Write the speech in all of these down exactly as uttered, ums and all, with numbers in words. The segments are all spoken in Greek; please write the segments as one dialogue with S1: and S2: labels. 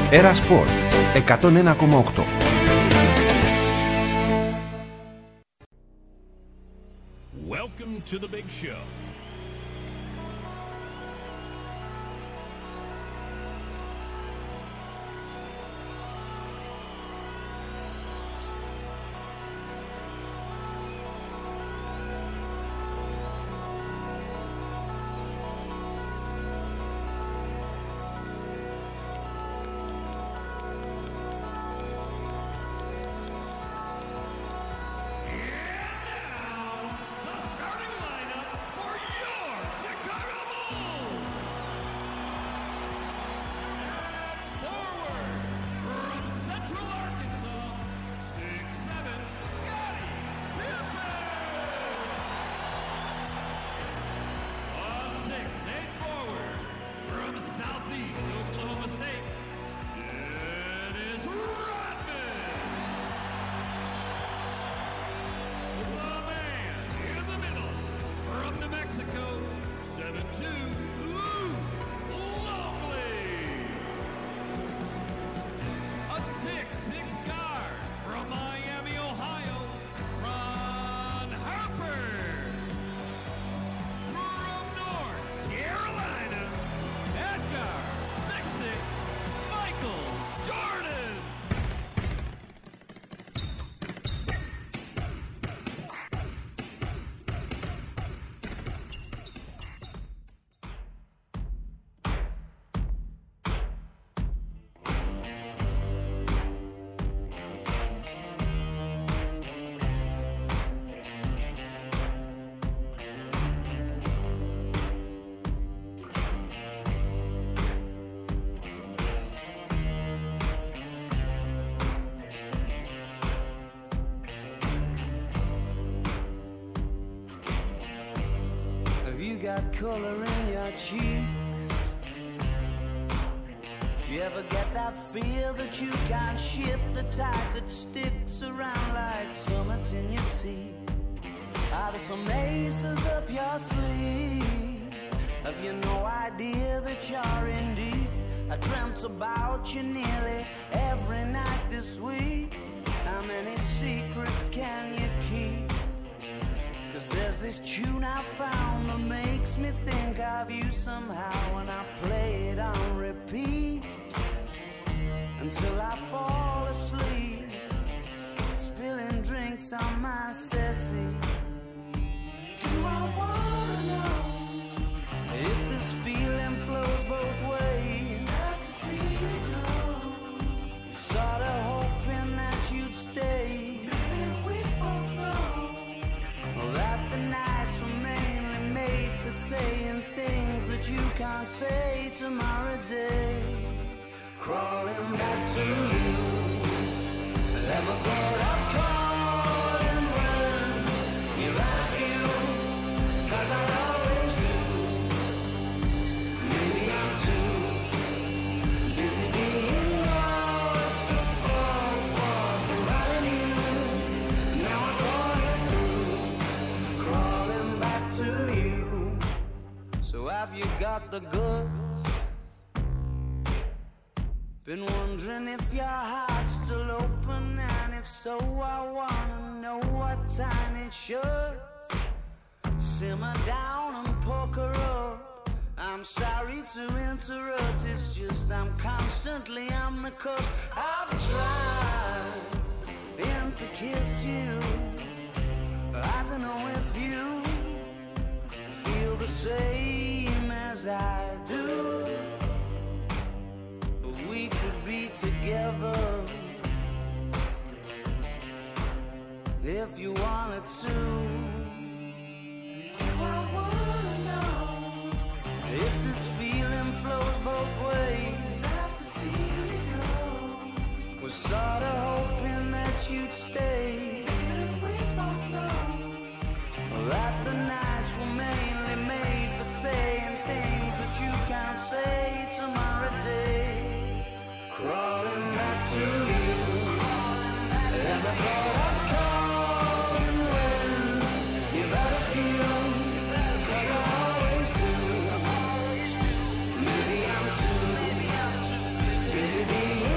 S1: Έρα Σπορ εκατόν ένα κόμμα οκτώ.
S2: Welcome to the big show.
S3: Got color in your cheeks. Do you ever get that feel that you can't shift, the tide that sticks around like summit in your teeth? Are there some aces up your sleeve? Have you no idea that you're in deep? I dreamt about you nearly every night this week. How many secrets can you keep? There's this tune I found that makes me think of you somehow, and I play it on repeat until I fall asleep, spilling drinks on my settee. Do I wanna know if this feeling flows both ways? Sad to see you go. Sorta hoping that you'd stay. We both know that the nights were mainly made for saying things that you can't say tomorrow day. Crawling back to you, never thought I'd calling when you're at you, 'cause I always do. Maybe I'm too busy being lost to fall for somebody new. Now I thought it through, crawling back to you. So have you got the goods? Been wondering if your heart's still open, and if so, I wanna know what time it should. Simmer down and pucker up. I'm sorry to interrupt, it's just I'm constantly on the cusp. I've tried and to kiss you. I don't know if you feel the same as I do, but we could be together if you wanted to. Do I wanna know if this feeling flows both ways? Sad to see you go. Was sorta hoping that you'd stay. We both know that the nights were mainly made for saying things that you can't say tomorrow day. Crawling back to you, never thought I'd calling when you're out of you, 'cause I always do. Maybe I'm too busy being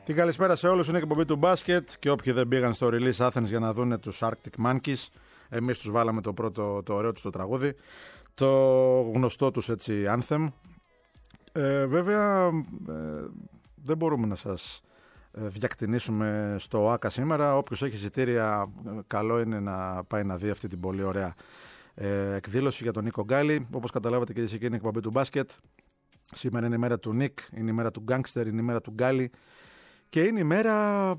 S4: Την καλησπέρα σε όλους, είναι η εκπομπή του μπάσκετ και όποιοι δεν πήγαν στο Release Athens για να δουν τους Arctic Monkeys, εμείς τους βάλαμε το πρώτο, το ωραίο τους το τραγούδι, το γνωστό τους έτσι anthem. Ε, βέβαια ε, δεν μπορούμε να σας διακτηνίσουμε στο ΟΑΚΑ σήμερα. Όποιος έχει εισιτήρια, καλό είναι να πάει να δει αυτή την πολύ ωραία ε, εκδήλωση για τον Νίκο Γκάλι. Όπως καταλάβατε, κυρίες και κύριοι, είναι η εκπομπή του μπάσκετ. Σήμερα είναι η μέρα του Νίκ, είναι η μέρα του Γκάνγκστερ, είναι η μέρα του Γκάλι και είναι η μέρα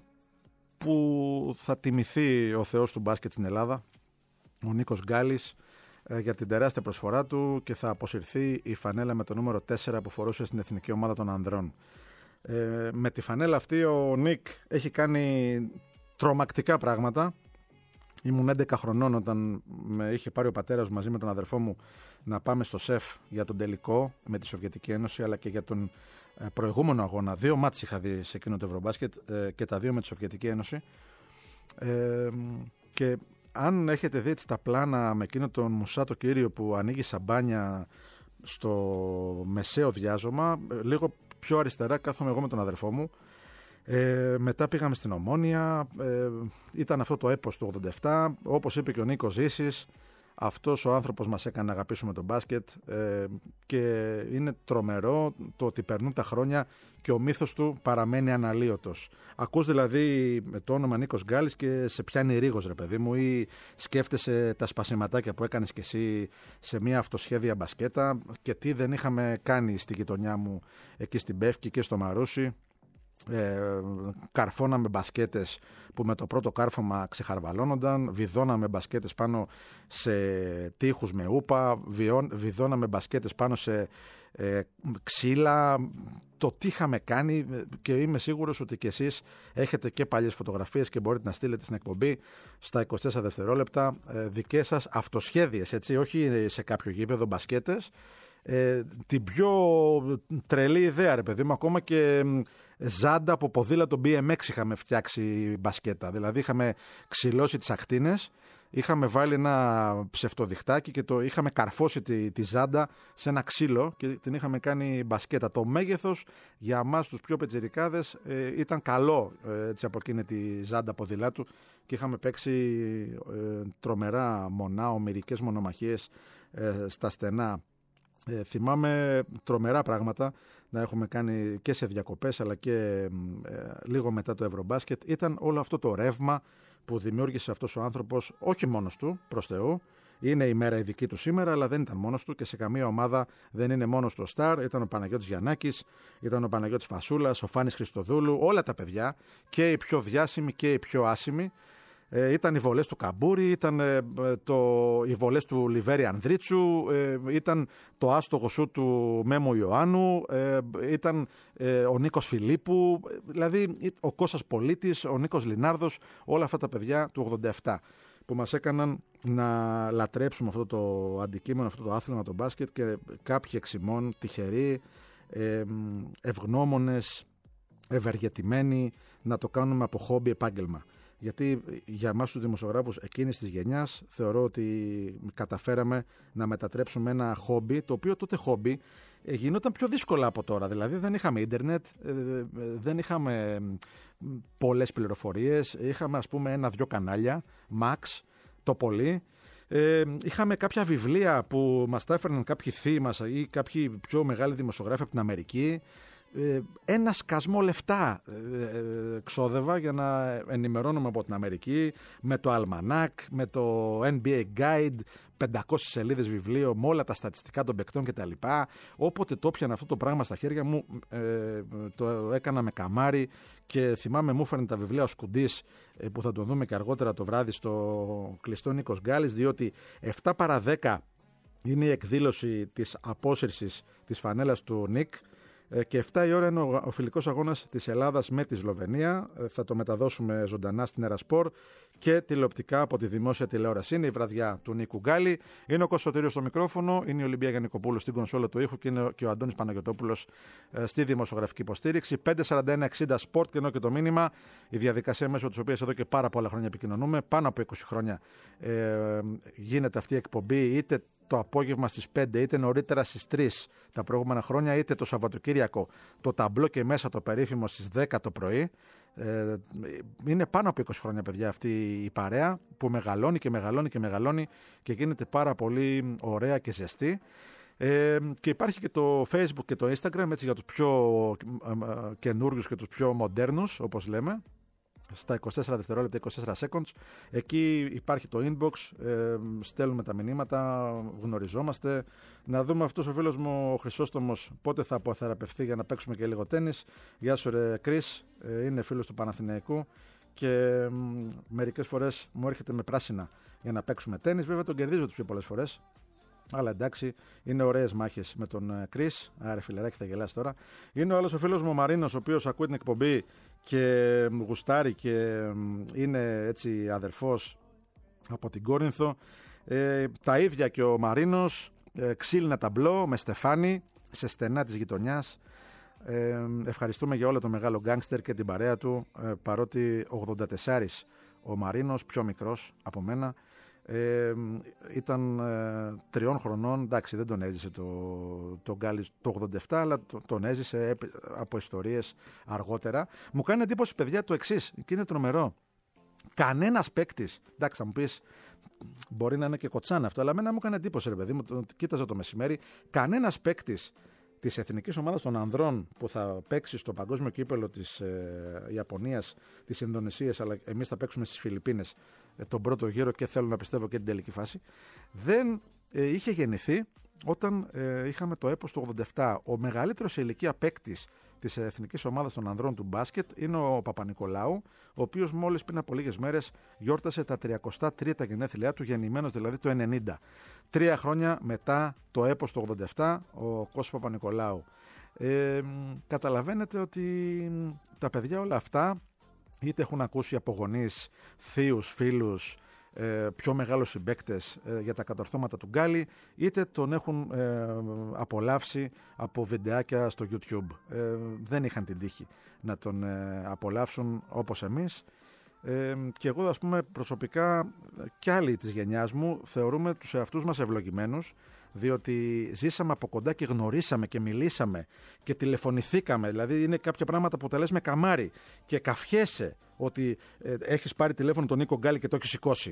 S4: που θα τιμηθεί ο θεός του μπάσκετ στην Ελλάδα, ο Νίκος Γκάλης, ε, για την τεράστια προσφορά του, και θα αποσυρθεί η φανέλα με το νούμερο τέσσερα που φορούσε στην εθνική ομάδα των ανδρών. Ε, με τη φανέλα αυτή ο Νίκ έχει κάνει τρομακτικά πράγματα. Ήμουν έντεκα χρονών όταν με είχε πάρει ο πατέρας μου μαζί με τον αδερφό μου να πάμε στο ΣΕΦ για τον τελικό με τη Σοβιετική Ένωση, αλλά και για τον προηγούμενο αγώνα. Δύο μάτς είχα δει σε εκείνο το Ευρωμπάσκετ και τα δύο με τη Σοβιετική Ένωση. Ε, και αν έχετε δει τα πλάνα με εκείνο τον Μουσάτο κύριο που ανοίγει σαμπάνια στο μεσαίο διάζωμα, λίγο πιο αριστερά κάθομαι εγώ με τον αδερφό μου. Ε, μετά πήγαμε στην Ομόνια, ε, ήταν αυτό το έπος του ογδόντα επτά, όπως είπε και ο Νίκος Ζήσης, αυτός ο άνθρωπος μας έκανε να αγαπήσουμε τον μπάσκετ, ε, και είναι τρομερό το ότι περνούν τα χρόνια και ο μύθος του παραμένει αναλύωτος. Ακούς δηλαδή το όνομα Νίκος Γκάλης και σε πιάνει ρίγος, ρε παιδί μου, ή σκέφτεσαι τα σπασιματάκια που έκανες κι εσύ σε μια αυτοσχέδια μπασκέτα και τι δεν είχαμε κάνει στη γειτονιά μου εκεί στην Πεύκη και στο Μαρούσι. Ε, καρφώναμε μπασκέτες που με το πρώτο κάρφωμα ξεχαρβαλώνονταν, βιδώναμε μπασκέτες πάνω σε τείχους με ούπα, βιδώναμε μπασκέτες πάνω σε ε, ξύλα. Το τι είχαμε κάνει, και είμαι σίγουρος ότι και εσείς έχετε και παλιές φωτογραφίες και μπορείτε να στείλετε στην εκπομπή στα είκοσι τέσσερα δευτερόλεπτα ε, δικές σας αυτοσχέδιες, έτσι, όχι σε κάποιο γήπεδο μπασκέτες. Ε, την πιο τρελή ιδέα, ρε παιδί μου, ακόμα και ζάντα από ποδήλατο μπι εμ εξ είχαμε φτιάξει μπασκέτα. Δηλαδή είχαμε ξυλώσει τις ακτίνες, είχαμε βάλει ένα ψευτοδιχτάκι και το είχαμε καρφώσει τη, τη ζάντα σε ένα ξύλο και την είχαμε κάνει μπασκέτα. Το μέγεθος για μας τους πιο πετσιρικάδες ε, ήταν καλό, ε, έτσι, από εκείνη τη ζάντα ποδηλάτου, και είχαμε παίξει ε, τρομερά μονά, ομηρικές μονομαχίες ε, στα στενά. Ε, θυμάμαι τρομερά πράγματα να έχουμε κάνει και σε διακοπές, αλλά και ε, λίγο μετά το Ευρωμπάσκετ. Ήταν όλο αυτό το ρεύμα που δημιούργησε αυτός ο άνθρωπος, όχι μόνος του, προς Θεού. Είναι η μέρα η δική του σήμερα, αλλά δεν ήταν μόνος του, και σε καμία ομάδα δεν είναι μόνος του ο Σταρ. Ήταν ο Παναγιώτης Γιαννάκης, ήταν ο Παναγιώτης Φασούλας, ο Φάνης Χριστοδούλου, όλα τα παιδιά, και οι πιο διάσημοι και οι πιο άσημοι. Ε, ήταν οι βολές του Καμπούρη, ήταν ε, το, οι βολές του Λιβέρη Ανδρίτσου, ε, ήταν το άστογο σου του Μέμου Ιωάννου, ε, ήταν ε, ο Νίκος Φιλίππου, δηλαδή ο Κώστας Πολίτης, ο Νίκος Λινάρδος, όλα αυτά τα παιδιά του ογδόντα επτά που μας έκαναν να λατρέψουμε αυτό το αντικείμενο, αυτό το άθλημα, το μπάσκετ, και κάποιοι εξημών τυχεροί, ε, ευγνώμονες, ευεργετημένοι να το κάνουμε από χόμπι επάγγελμα. Γιατί για εμάς τους δημοσιογράφους εκείνης της γενιάς θεωρώ ότι καταφέραμε να μετατρέψουμε ένα χόμπι, το οποίο τότε χόμπι γινόταν πιο δύσκολα από τώρα. Δηλαδή δεν είχαμε ίντερνετ, δεν είχαμε πολλές πληροφορίες, είχαμε ας πούμε ένα-δυο κανάλια, max, το πολύ. Ε, είχαμε κάποια βιβλία που μας τα έφερναν κάποιοι θείοι μας ή κάποιοι πιο μεγάλοι δημοσιογράφοι από την Αμερική. Ένα σκασμό λεφτά ξόδευα για να ενημερώνομαι από την Αμερική, με το Almanac, με το N B A Guide, πεντακόσιες σελίδες βιβλίο με όλα τα στατιστικά των παικτών κτλ. Όποτε το πιανα αυτό το πράγμα στα χέρια μου, ε, το έκανα με καμάρι, και θυμάμαι μου έφερνε τα βιβλία ο Σκουντής, ε, που θα τον δούμε και αργότερα το βράδυ στο κλειστό Νίκος Γκάλης, διότι επτά παρά δέκα είναι η εκδήλωση της απόσυρσης της φανέλας του Νίκ, και επτά η ώρα είναι ο φιλικός αγώνας της Ελλάδας με τη Σλοβενία. Θα το μεταδώσουμε ζωντανά στην Ερασπορ και τηλεοπτικά από τη δημόσια τηλεόραση. Είναι η βραδιά του Νίκου Γκάλη. Είναι ο Κωνσταντίνος στο μικρόφωνο, είναι η Ολυμπία Γιαννικοπούλου στην κονσόλα του ήχου και είναι και ο Αντώνης Παναγιωτόπουλος στη δημοσιογραφική υποστήριξη. πέντε σαράντα ένα εξήντα Sport, και ενώ και το μήνυμα. Η διαδικασία μέσω της οποίας εδώ και πάρα πολλά χρόνια επικοινωνούμε, πάνω από είκοσι χρόνια, ε, γίνεται αυτή η εκπομπή, είτε το απόγευμα στις πέντε, είτε νωρίτερα στις τρεις τα προηγούμενα χρόνια, είτε το Σαββατοκύριακο το ταμπλό και μέσα το περίφημο στις δέκα το πρωί. Ε, είναι πάνω από είκοσι χρόνια, παιδιά, αυτή η παρέα που μεγαλώνει και μεγαλώνει και μεγαλώνει και γίνεται πάρα πολύ ωραία και ζεστή. Ε, και υπάρχει και το Facebook και το Instagram, έτσι, για τους πιο ε, καινούριους και τους πιο μοντέρνους, όπως λέμε, στα είκοσι τέσσερα δευτερόλεπτα, είκοσι τέσσερα seconds. Εκεί υπάρχει το inbox, ε, στέλνουμε τα μηνύματα, γνωριζόμαστε. Να δούμε αυτός ο φίλος μου ο Χρυσόστομος πότε θα αποθεραπευτεί για να παίξουμε και λίγο τένις. Γεια σου ρε Κρίς, ε, είναι φίλος του Παναθηναϊκού και ε, μερικές φορές μου έρχεται με πράσινα για να παίξουμε τένις. Βέβαια τον κερδίζω τις πιο πολλές φορές. Αλλά εντάξει, είναι ωραίες μάχες με τον Κρίς. Άρα φιλεράκι, θα γελάσει τώρα. Είναι ο άλλος ο φίλος μου ο Μαρίνος, ο οποίος ακούει την εκπομπή και γουστάρει και είναι έτσι αδερφός από την Κόρινθο. Ε, τα ίδια και ο Μαρίνος, ε, ξύλινα ταμπλό με στεφάνι σε στενά της γειτονιάς. Ε, ευχαριστούμε για όλο το μεγάλο γκάνγκστερ και την παρέα του, ε, παρότι ογδόντα τέσσερα ο Μαρίνος, πιο μικρός από μένα. Ε, ήταν ε, τριών χρονών, εντάξει, δεν τον έζησε το, το Γκάλι το ογδόντα επτά, αλλά το, τον έζησε από ιστορίες αργότερα. Μου κάνει εντύπωση, παιδιά, το εξής, και είναι τρομερό. Κανένας παίκτης, εντάξει, θα μου πεις, μπορεί να είναι και κοτσάνα αυτό, αλλά εμένα μου κάνει εντύπωση, ρε παιδί μου, το, κοίταζα το μεσημέρι, κανένας παίκτης της εθνικής ομάδας των ανδρών που θα παίξει στο παγκόσμιο κύπελο της ε, Ιαπωνίας, της Ινδονησίας, αλλά εμείς θα παίξουμε στις Φιλιππίνες ε, τον πρώτο γύρο και θέλω να πιστεύω και την τελική φάση, δεν ε, είχε γεννηθεί όταν ε, είχαμε το έπος του ογδόντα επτά. Ο μεγαλύτερος σε ηλικία παίκτης της εθνικής ομάδας των ανδρών του μπάσκετ είναι ο Παπα-Νικολάου, ο οποίος μόλις πριν από λίγες μέρες γιόρτασε τα τριακοστά τρίτα γενέθλιά του, γεννημένος δηλαδή το ενενήντα. Τρία χρόνια μετά το έπος του ογδόντα επτά, ο Κώστας Παπα-Νικολάου. Ε, καταλαβαίνετε ότι τα παιδιά όλα αυτά είτε έχουν ακούσει από γονείς, θείους, φίλους, ε, πιο μεγάλους συμπαίκτες ε, για τα κατορθώματα του Γκάλι, είτε τον έχουν ε, απολαύσει από βιντεάκια στο YouTube. Ε, δεν είχαν την τύχη να τον ε, απολαύσουν όπως εμείς. Ε, και εγώ, ας πούμε, προσωπικά κι άλλοι της γενιάς μου θεωρούμε τους εαυτούς μας ευλογημένους, διότι ζήσαμε από κοντά και γνωρίσαμε και μιλήσαμε και τηλεφωνηθήκαμε. Δηλαδή είναι κάποια πράγματα που τα λες με καμάρι και καφιέσαι ότι ε, έχεις πάρει τηλέφωνο τον Νίκο Γκάλι και το έχεις σηκώσει.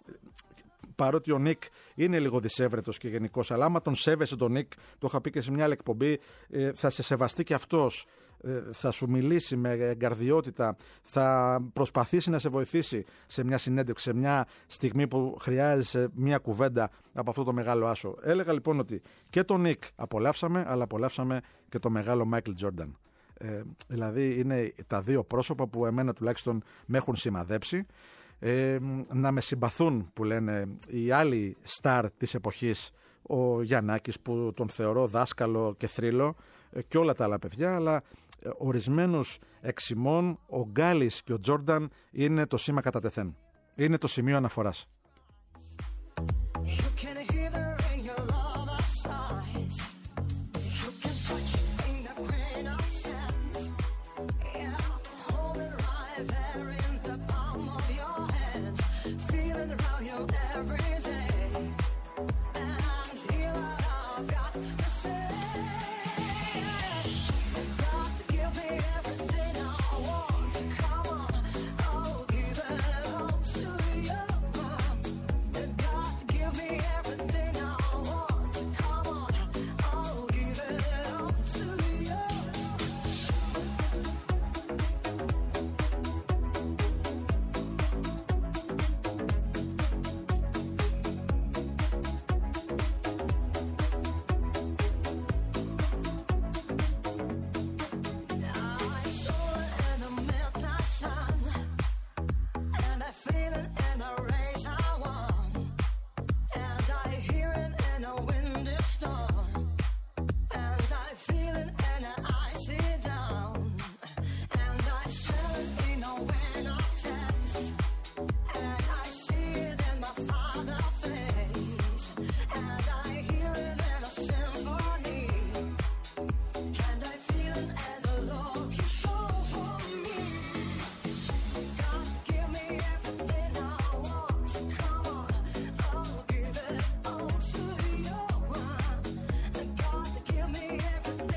S4: Παρότι ο Νίκ είναι λίγο δυσέβρετος και γενικός, αλλά άμα τον σέβεσαι τον Νίκ, το είχα πει και σε μια άλλη εκπομπή, ε, θα σε σεβαστεί και αυτός. Θα σου μιλήσει με εγκαρδιότητα, θα προσπαθήσει να σε βοηθήσει σε μια συνέντευξη, σε μια στιγμή που χρειάζεσαι μια κουβέντα από αυτό το μεγάλο άσο. Έλεγα λοιπόν ότι και τον Νικ απολαύσαμε, αλλά απολαύσαμε και το μεγάλο Μάικλ Τζόρνταν. Ε, δηλαδή είναι τα δύο πρόσωπα που εμένα τουλάχιστον με έχουν σημαδέψει. Ε, να με συμπαθούν, που λένε οι άλλοι στάρ της εποχής, ο Γιαννάκης που τον θεωρώ δάσκαλο και θρύλο, και όλα τα άλλα παιδιά, αλλά ορισμένους εξημών ο Γκάλης και ο Τζόρνταν είναι το σήμα κατά τεθέν. Είναι το σημείο αναφοράς.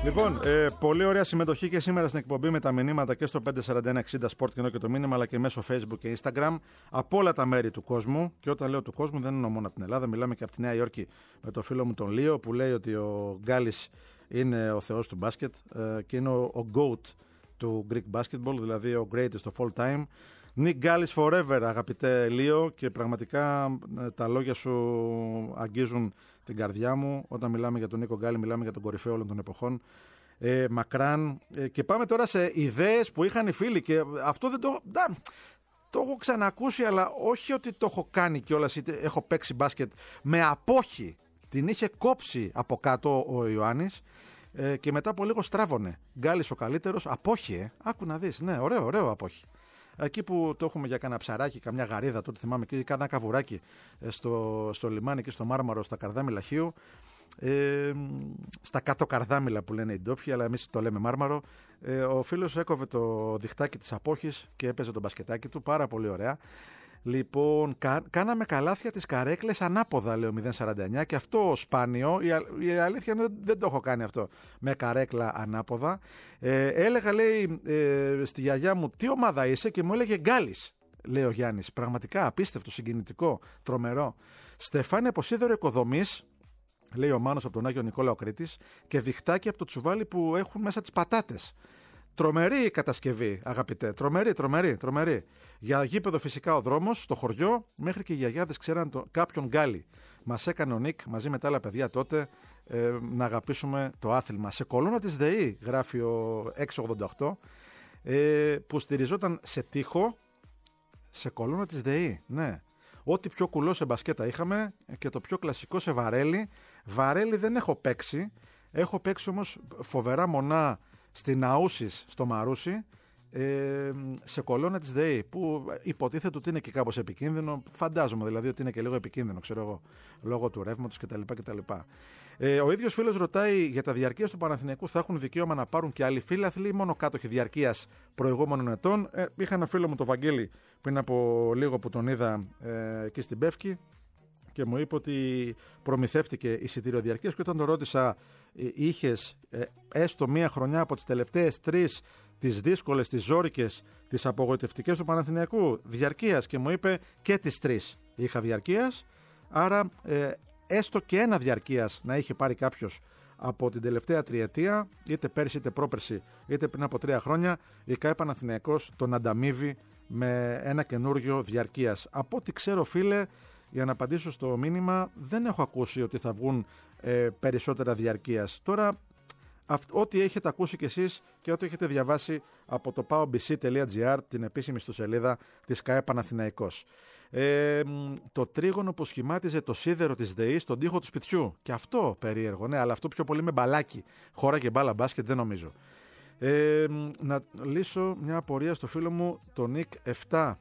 S4: Λοιπόν, ε, πολύ ωραία συμμετοχή και σήμερα στην εκπομπή με τα μηνύματα και στο πέντε τέσσερα ένα εξήντα Sport Κοινό και το μήνυμα, αλλά και μέσω Facebook και Instagram από όλα τα μέρη του κόσμου. Και όταν λέω του κόσμου, δεν εννοώ μόνο από την Ελλάδα, μιλάμε και από τη Νέα Υόρκη με τον φίλο μου τον Λίο που λέει ότι ο Γκάλης είναι ο θεός του μπάσκετ ε, και είναι ο, ο GOAT του Greek Basketball, δηλαδή ο greatest of all time. Nick Gallis forever, αγαπητέ Λίο, και πραγματικά ε, τα λόγια σου αγγίζουν την καρδιά μου. Όταν μιλάμε για τον Νίκο Γκάλι, μιλάμε για τον κορυφαίο όλων των εποχών. Ε, μακράν. Ε, και πάμε τώρα σε ιδέες που είχαν οι φίλοι. Και αυτό δεν το. Δα, το έχω ξανακούσει, αλλά όχι ότι το έχω κάνει κιόλας, είτε έχω παίξει μπάσκετ με απόχη. Την είχε κόψει από κάτω ο Ιωάννης ε, και μετά από λίγο στράβωνε. Γκάλης ο καλύτερος. Απόχη, ε. Άκου να δεις. Ναι, ωραίο, ωραίο απόχη. Εκεί που το έχουμε για κάνα ψαράκι, καμιά γαρίδα, τότε θυμάμαι, και κάνα καβουράκι στο, στο λιμάνι και στο Μάρμαρο, στα Καρδάμιλα Χίου. Ε, στα κάτω Καρδάμιλα που λένε οι ντόπιοι, αλλά εμείς το λέμε Μάρμαρο. Ε, ο φίλος έκοβε το διχτάκι της απόχης και έπαιζε το μπασκετάκι του, πάρα πολύ ωραία. Λοιπόν, κα, κάναμε καλάθια τις καρέκλες ανάποδα, λέει ο μηδέν σαράντα εννιά, και αυτό σπάνιο, η, α, η αλήθεια είναι δεν, δεν το έχω κάνει αυτό, με καρέκλα ανάποδα. Ε, έλεγα, λέει, ε, στη γιαγιά μου, τι ομάδα είσαι, και μου έλεγε Γκάλης, λέει ο Γιάννης. Πραγματικά απίστευτο, συγκινητικό, τρομερό. Στεφάνια από σίδερο οικοδομής, λέει ο Μάνος από τον Άγιο Νικόλαο Κρήτης, και διχτάκι από το τσουβάλι που έχουν μέσα τις πατάτες. Τρομερή η κατασκευή, αγαπητέ. Τρομερή, τρομερή, τρομερή. Για γήπεδο φυσικά ο δρόμος, στο χωριό, μέχρι και οι γιαγιάδες ξέραν το, κάποιον Γκάλι. Μας έκανε ο Νικ μαζί με τα άλλα παιδιά τότε ε, να αγαπήσουμε το άθλημα. Σε κολόνα της ΔΕΗ, γράφει ο έξι ογδόντα οκτώ, ε, που στηριζόταν σε τοίχο, σε κολόνα της ΔΕΗ, ναι. Ό,τι πιο κουλό σε μπασκέτα είχαμε και το πιο κλασικό σε βαρέλι. Βαρέλι δεν έχω παίξει. Έχω παίξει όμως φοβερά μονά στην Αούσης, στο Μαρούσι, ε, σε κολόνα της ΔΕΗ, που υποτίθεται ότι είναι και κάπως επικίνδυνο. Φαντάζομαι δηλαδή ότι είναι και λίγο επικίνδυνο, ξέρω εγώ, λόγω του ρεύματος κτλ. κτλ. Ε, ο ίδιος φίλος ρωτάει για τα διαρκείας του Παναθηναϊκού, θα έχουν δικαίωμα να πάρουν και άλλοι φίλαθλοι ή μόνο κάτοχοι διαρκείας προηγούμενων ετών. Ε, είχα ένα φίλο μου, τον Βαγγέλη, πριν από λίγο που τον είδα ε, εκεί στην Πεύκη, και μου είπε ότι προμηθεύτηκε εισιτήριο διαρκείας, και όταν το ρώτησα, είχες ε, έστω μία χρονιά από τις τελευταίες τρεις, τις δύσκολες, τις ζόρικες, τις απογοητευτικές του Παναθηναϊκού διαρκείας, και μου είπε και τις τρεις είχα διαρκείας, άρα ε, έστω και ένα διαρκείας να είχε πάρει κάποιος από την τελευταία τριετία, είτε πέρσι είτε πρόπερσι είτε πριν από τρία χρόνια, η ΚΑΕ Παναθηναϊκός τον ανταμείβει με ένα καινούργιο διαρκείας. Από ό,τι ξέρω, φίλε, για να απαντήσω στο μήνυμα, δεν έχω ακούσει ότι θα βγουν ε, περισσότερα διαρκείας. Τώρα, αυ- ό,τι έχετε ακούσει κι εσείς και ό,τι έχετε διαβάσει από το paobc τελεία gr, την επίσημη ιστοσελίδα της ΚΑΕ Παναθηναϊκός. Ε, το τρίγωνο που σχημάτιζε το σίδερο της ΔΕΗ στον τοίχο του σπιτιού. Και αυτό περίεργο, ναι, αλλά αυτό πιο πολύ με μπαλάκι. Χώρα και μπάλα μπάσκετ δεν νομίζω. Ε, να λύσω μια απορία στο φίλο μου, τον Νικ επτά.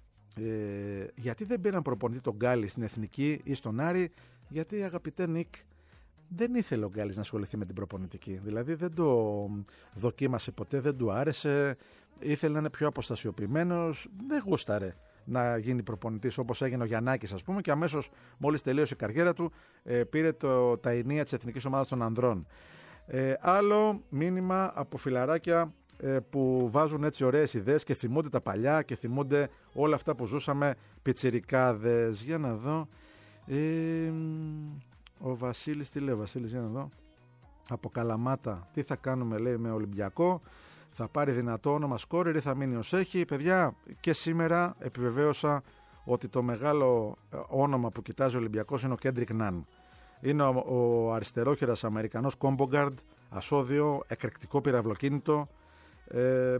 S4: Ε, γιατί δεν πήραν προπονητή τον Γκάλι στην Εθνική ή στον Άρη? Γιατί, αγαπητέ Νικ, δεν ήθελε ο Γκάλης να ασχοληθεί με την προπονητική. Δηλαδή δεν το δοκίμασε ποτέ, δεν του άρεσε, ήθελε να είναι πιο αποστασιοποιημένος, δεν γούσταρε να γίνει προπονητής όπως έγινε ο Γιαννάκης, ας πούμε, και αμέσως μόλις τελείωσε η καριέρα του ε, πήρε το, τα ενία της Εθνικής Ομάδας των Ανδρών. Ε, άλλο μήνυμα από φιλαράκια ε, που βάζουν έτσι ωραίες ιδέες και θυμούνται τα παλιά και θυμούνται όλα αυτά που ζούσαμε πιτσιρικάδες. Για να δω. Ε, ο Βασίλης, τι λέει ο Βασίλης, για να δω. Από Καλαμάτα, τι θα κάνουμε, λέει, με Ολυμπιακό? Θα πάρει δυνατό όνομα σκόρερ ή θα μείνει ως έχει? Παιδιά, και σήμερα επιβεβαίωσα ότι το μεγάλο όνομα που κοιτάζει ο Ολυμπιακός είναι ο Κέντρικ Ναν. Είναι ο, ο αριστερόχειρας Αμερικανός κόμπογκαρντ, ασώδιο, εκρηκτικό πυραυλοκίνητο. Ε,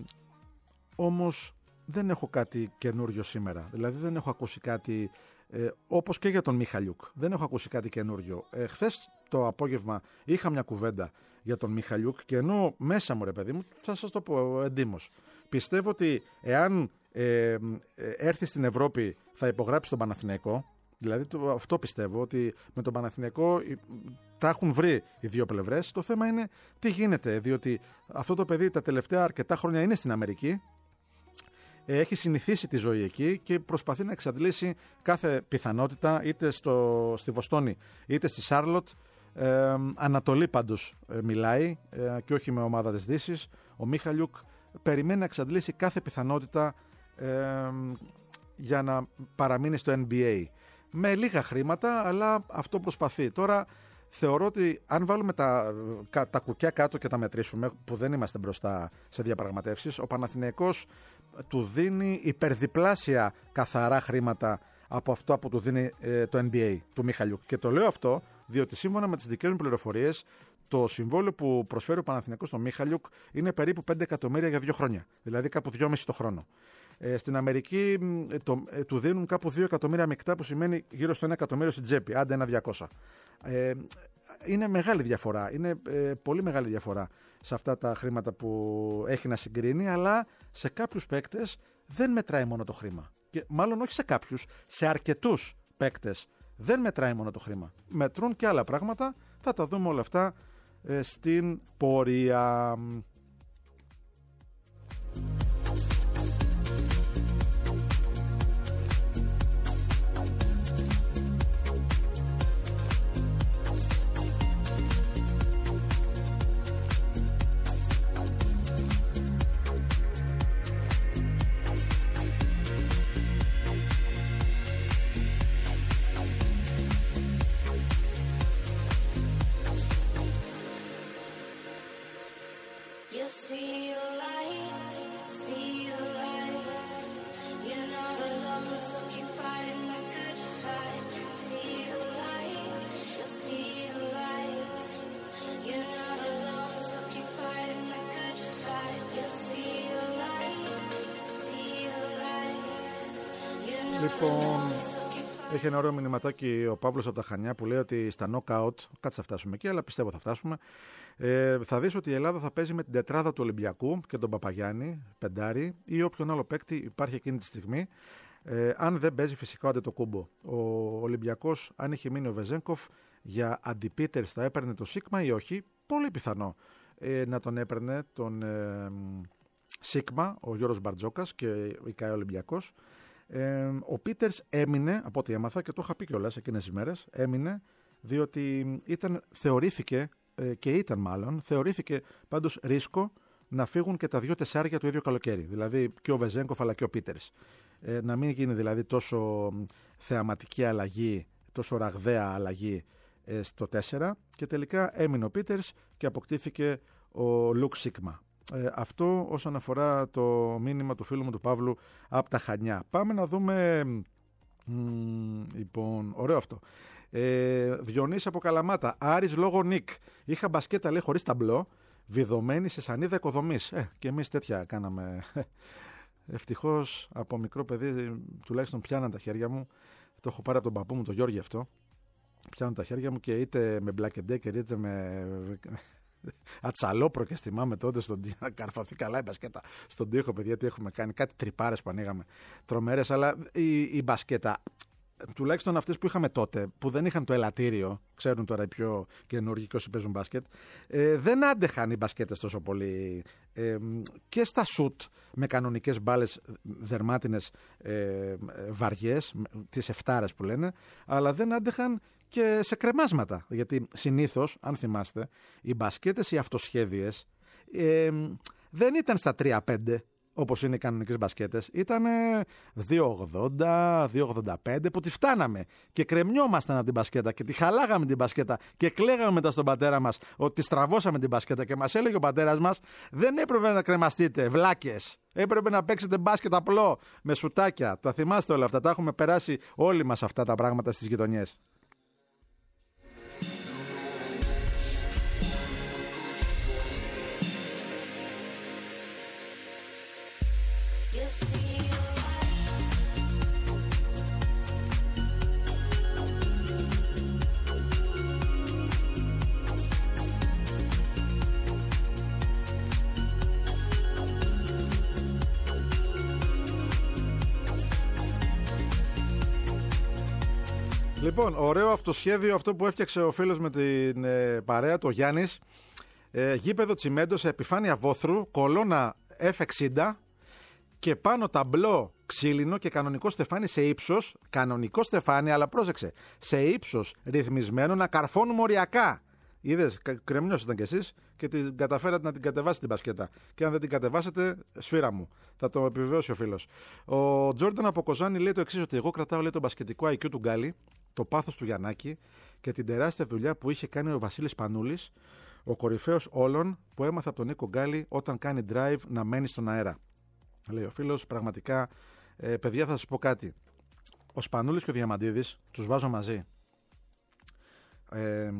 S4: όμως δεν έχω κάτι καινούριο σήμερα. Δηλαδή δεν έχω ακούσει κάτι, ε, όπως και για τον Μιχαλιούκ. Δεν έχω ακούσει κάτι καινούριο. Ε, χθες το απόγευμα είχα μια κουβέντα για τον Μιχαλιούκ και ενώ μέσα μου, ρε παιδί μου, θα σας το πω εντύμως. Πιστεύω ότι εάν ε, ε, έρθει στην Ευρώπη θα υπογράψει τον Παναθηναϊκό. Δηλαδή το, αυτό πιστεύω, ότι με τον Παναθηναϊκό τα έχουν βρει οι δύο πλευρές. Το θέμα είναι τι γίνεται, διότι αυτό το παιδί τα τελευταία αρκετά χρόνια είναι στην Αμερική, έχει συνηθίσει τη ζωή εκεί και προσπαθεί να εξαντλήσει κάθε πιθανότητα είτε στο, στη Βοστόνη είτε στη Σάρλοτ Ε, Ανατολή πάντως ε, μιλάει ε, και όχι με ομάδα της Δύσης. Ο Μίχαλιουκ περιμένει να εξαντλήσει κάθε πιθανότητα ε, για να παραμείνει στο N B A. Με λίγα χρήματα, αλλά αυτό προσπαθεί. Τώρα θεωρώ ότι αν βάλουμε τα, τα κουκιά κάτω και τα μετρήσουμε, που δεν είμαστε μπροστά σε διαπραγματεύσεις, ο Παναθηναϊκός του δίνει υπερδιπλάσια καθαρά χρήματα από αυτό που του δίνει ε, το N B A του Μιχαλιούκ. Και το λέω αυτό διότι σύμφωνα με τις δικές μου πληροφορίες, το συμβόλαιο που προσφέρει ο Παναθηναϊκός στο Μιχαλιούκ είναι περίπου πέντε εκατομμύρια για δύο χρόνια. Δηλαδή κάπου δυόμισι το χρόνο. Ε, στην Αμερική ε, το, ε, του δίνουν κάπου δύο εκατομμύρια μεικτά, που σημαίνει γύρω στο ένα εκατομμύριο στην τσέπη. Άντε ένα διακόσια. Ε, είναι μεγάλη διαφορά. Είναι ε, πολύ μεγάλη διαφορά σε αυτά τα χρήματα που έχει να συγκρίνει, αλλά σε κάποιους παίκτες δεν μετράει μόνο το χρήμα. Και μάλλον όχι σε κάποιους, σε αρκετούς παίκτες δεν μετράει μόνο το χρήμα. Μετρούν και άλλα πράγματα. Θα τα δούμε όλα αυτά ε, στην πορεία. Λοιπόν, έχει ένα ωραίο μηνυματάκι ο Παύλος από τα Χανιά που λέει ότι στα knockout, κάτσε θα φτάσουμε εκεί, αλλά πιστεύω θα φτάσουμε, ε, θα δεις ότι η Ελλάδα θα παίζει με την τετράδα του Ολυμπιακού και τον Παπαγιάννη, πεντάρι, ή όποιον άλλο παίκτη υπάρχει εκείνη τη στιγμή, ε, αν δεν παίζει φυσικά ο Αντετοκούμπο. Ο Ολυμπιακός, αν είχε μείνει ο Βεζένκοφ, για αντιπίτερς θα έπαιρνε το Σίγμα ή όχι, πολύ πιθανό ε, να τον έπαιρνε τον ε, Σίγμα, ο Γιώργος Μπαρτζόκας και η ΚΑΕ Ολυμπιακός. Ε, ο Πίτερς έμεινε, από ό,τι έμαθα και το είχα πει κιόλας εκείνες τις μέρες, έμεινε διότι ήταν, θεωρήθηκε ε, και ήταν μάλλον, θεωρήθηκε πάντως ρίσκο να φύγουν και τα δύο τεσσάρια το ίδιο καλοκαίρι. Δηλαδή και ο Βεζένκοφ αλλά και ο Πίτερς. Ε, να μην γίνει δηλαδή τόσο θεαματική αλλαγή, τόσο ραγδαία αλλαγή ε, στο τέσσερα, και τελικά έμεινε ο Πίτερς και αποκτήθηκε ο Λουκ Σίγμα. Ε, αυτό όσον αφορά το μήνυμα του φίλου μου του Παύλου από τα Χανιά. Πάμε να δούμε. Μ, λοιπόν, ωραίο αυτό. Ε, Διονύση από Καλαμάτα. Άρης λόγω Νικ. Είχα μπασκέτα, λέει, χωρίς ταμπλό, βιδωμένη σε σανίδα οικοδομής. Ε, και εμείς τέτοια κάναμε. Ευτυχώς από μικρό παιδί τουλάχιστον πιάναν τα χέρια μου. Το έχω πάρει από τον παππού μου, τον Γιώργη αυτό. Πιάναν τα χέρια μου και είτε με Black and Decker είτε με ατσαλόπρο, και θυμάμαι τότε στον τοίχο, να καρφωθεί καλά η μπασκέτα στον τοίχο, παιδιά, τι έχουμε κάνει, κάτι τρυπάρες που ανοίγαμε, τρομερές, αλλά η, η μπασκέτα, τουλάχιστον αυτές που είχαμε τότε, που δεν είχαν το ελαττήριο, ξέρουν τώρα οι πιο καινούργοι και όσοι παίζουν μπάσκετ, ε, δεν άντεχαν οι μπασκέτες τόσο πολύ, ε, και στα σουτ με κανονικές μπάλες δερμάτινες ε, βαριές, τις εφτάρες που λένε, αλλά δεν άντεχαν και σε κρεμάσματα. Γιατί συνήθως, αν θυμάστε, οι μπασκέτες, οι αυτοσχέδιες ε, δεν ήταν στα τρία πέντε όπως είναι οι κανονικές μπασκέτες. Ήταν δύο ογδόντα, δύο ογδόντα πέντε που τη φτάναμε και κρεμιόμασταν από την μπασκέτα και τη χαλάγαμε την μπασκέτα και κλαίγαμε μετά στον πατέρα μας ότι τη στραβώσαμε την μπασκέτα, και μας έλεγε ο πατέρας μας, δεν έπρεπε να κρεμαστείτε, βλάκες. Έπρεπε να παίξετε μπάσκετ απλό με σουτάκια. Τα θυμάστε όλα αυτά, τα έχουμε περάσει όλοι μας αυτά τα πράγματα στις γειτονιές. Λοιπόν, ωραίο αυτοσχέδιο αυτό που έφτιαξε ο φίλος με την ε, παρέα, το Γιάννης. Ε, γήπεδο τσιμέντο σε επιφάνεια βόθρου, κολόνα εφ εξήντα και πάνω ταμπλό ξύλινο και κανονικό στεφάνι σε ύψος. Κανονικό στεφάνι, αλλά πρόσεξε, σε ύψος ρυθμισμένο να καρφώνουμε οριακά. Είδες, κρεμνιός ήταν κι εσείς και την καταφέρατε να την κατεβάσετε την μπασκέτα. Και αν δεν την κατεβάσετε, σφύρα μου. Θα το επιβεβαιώσει ο φίλος. Ο Τζόρνταν από Κοζάνη λέει το εξής: ότι εγώ κρατάω, λέει, το μπασκετικό άι κιου του Γκάλι, το πάθος του Γιαννάκη και την τεράστια δουλειά που είχε κάνει ο Βασίλης Πανούλης, ο κορυφαίος όλων, που έμαθε από τον Νίκο Γκάλι όταν κάνει drive να μένει στον αέρα. Λέει ο φίλος, πραγματικά, ε, παιδιά, θα σας πω κάτι. Ο Σπανούλης και ο Διαμαντίδης, τους βάζω μαζί. Ε,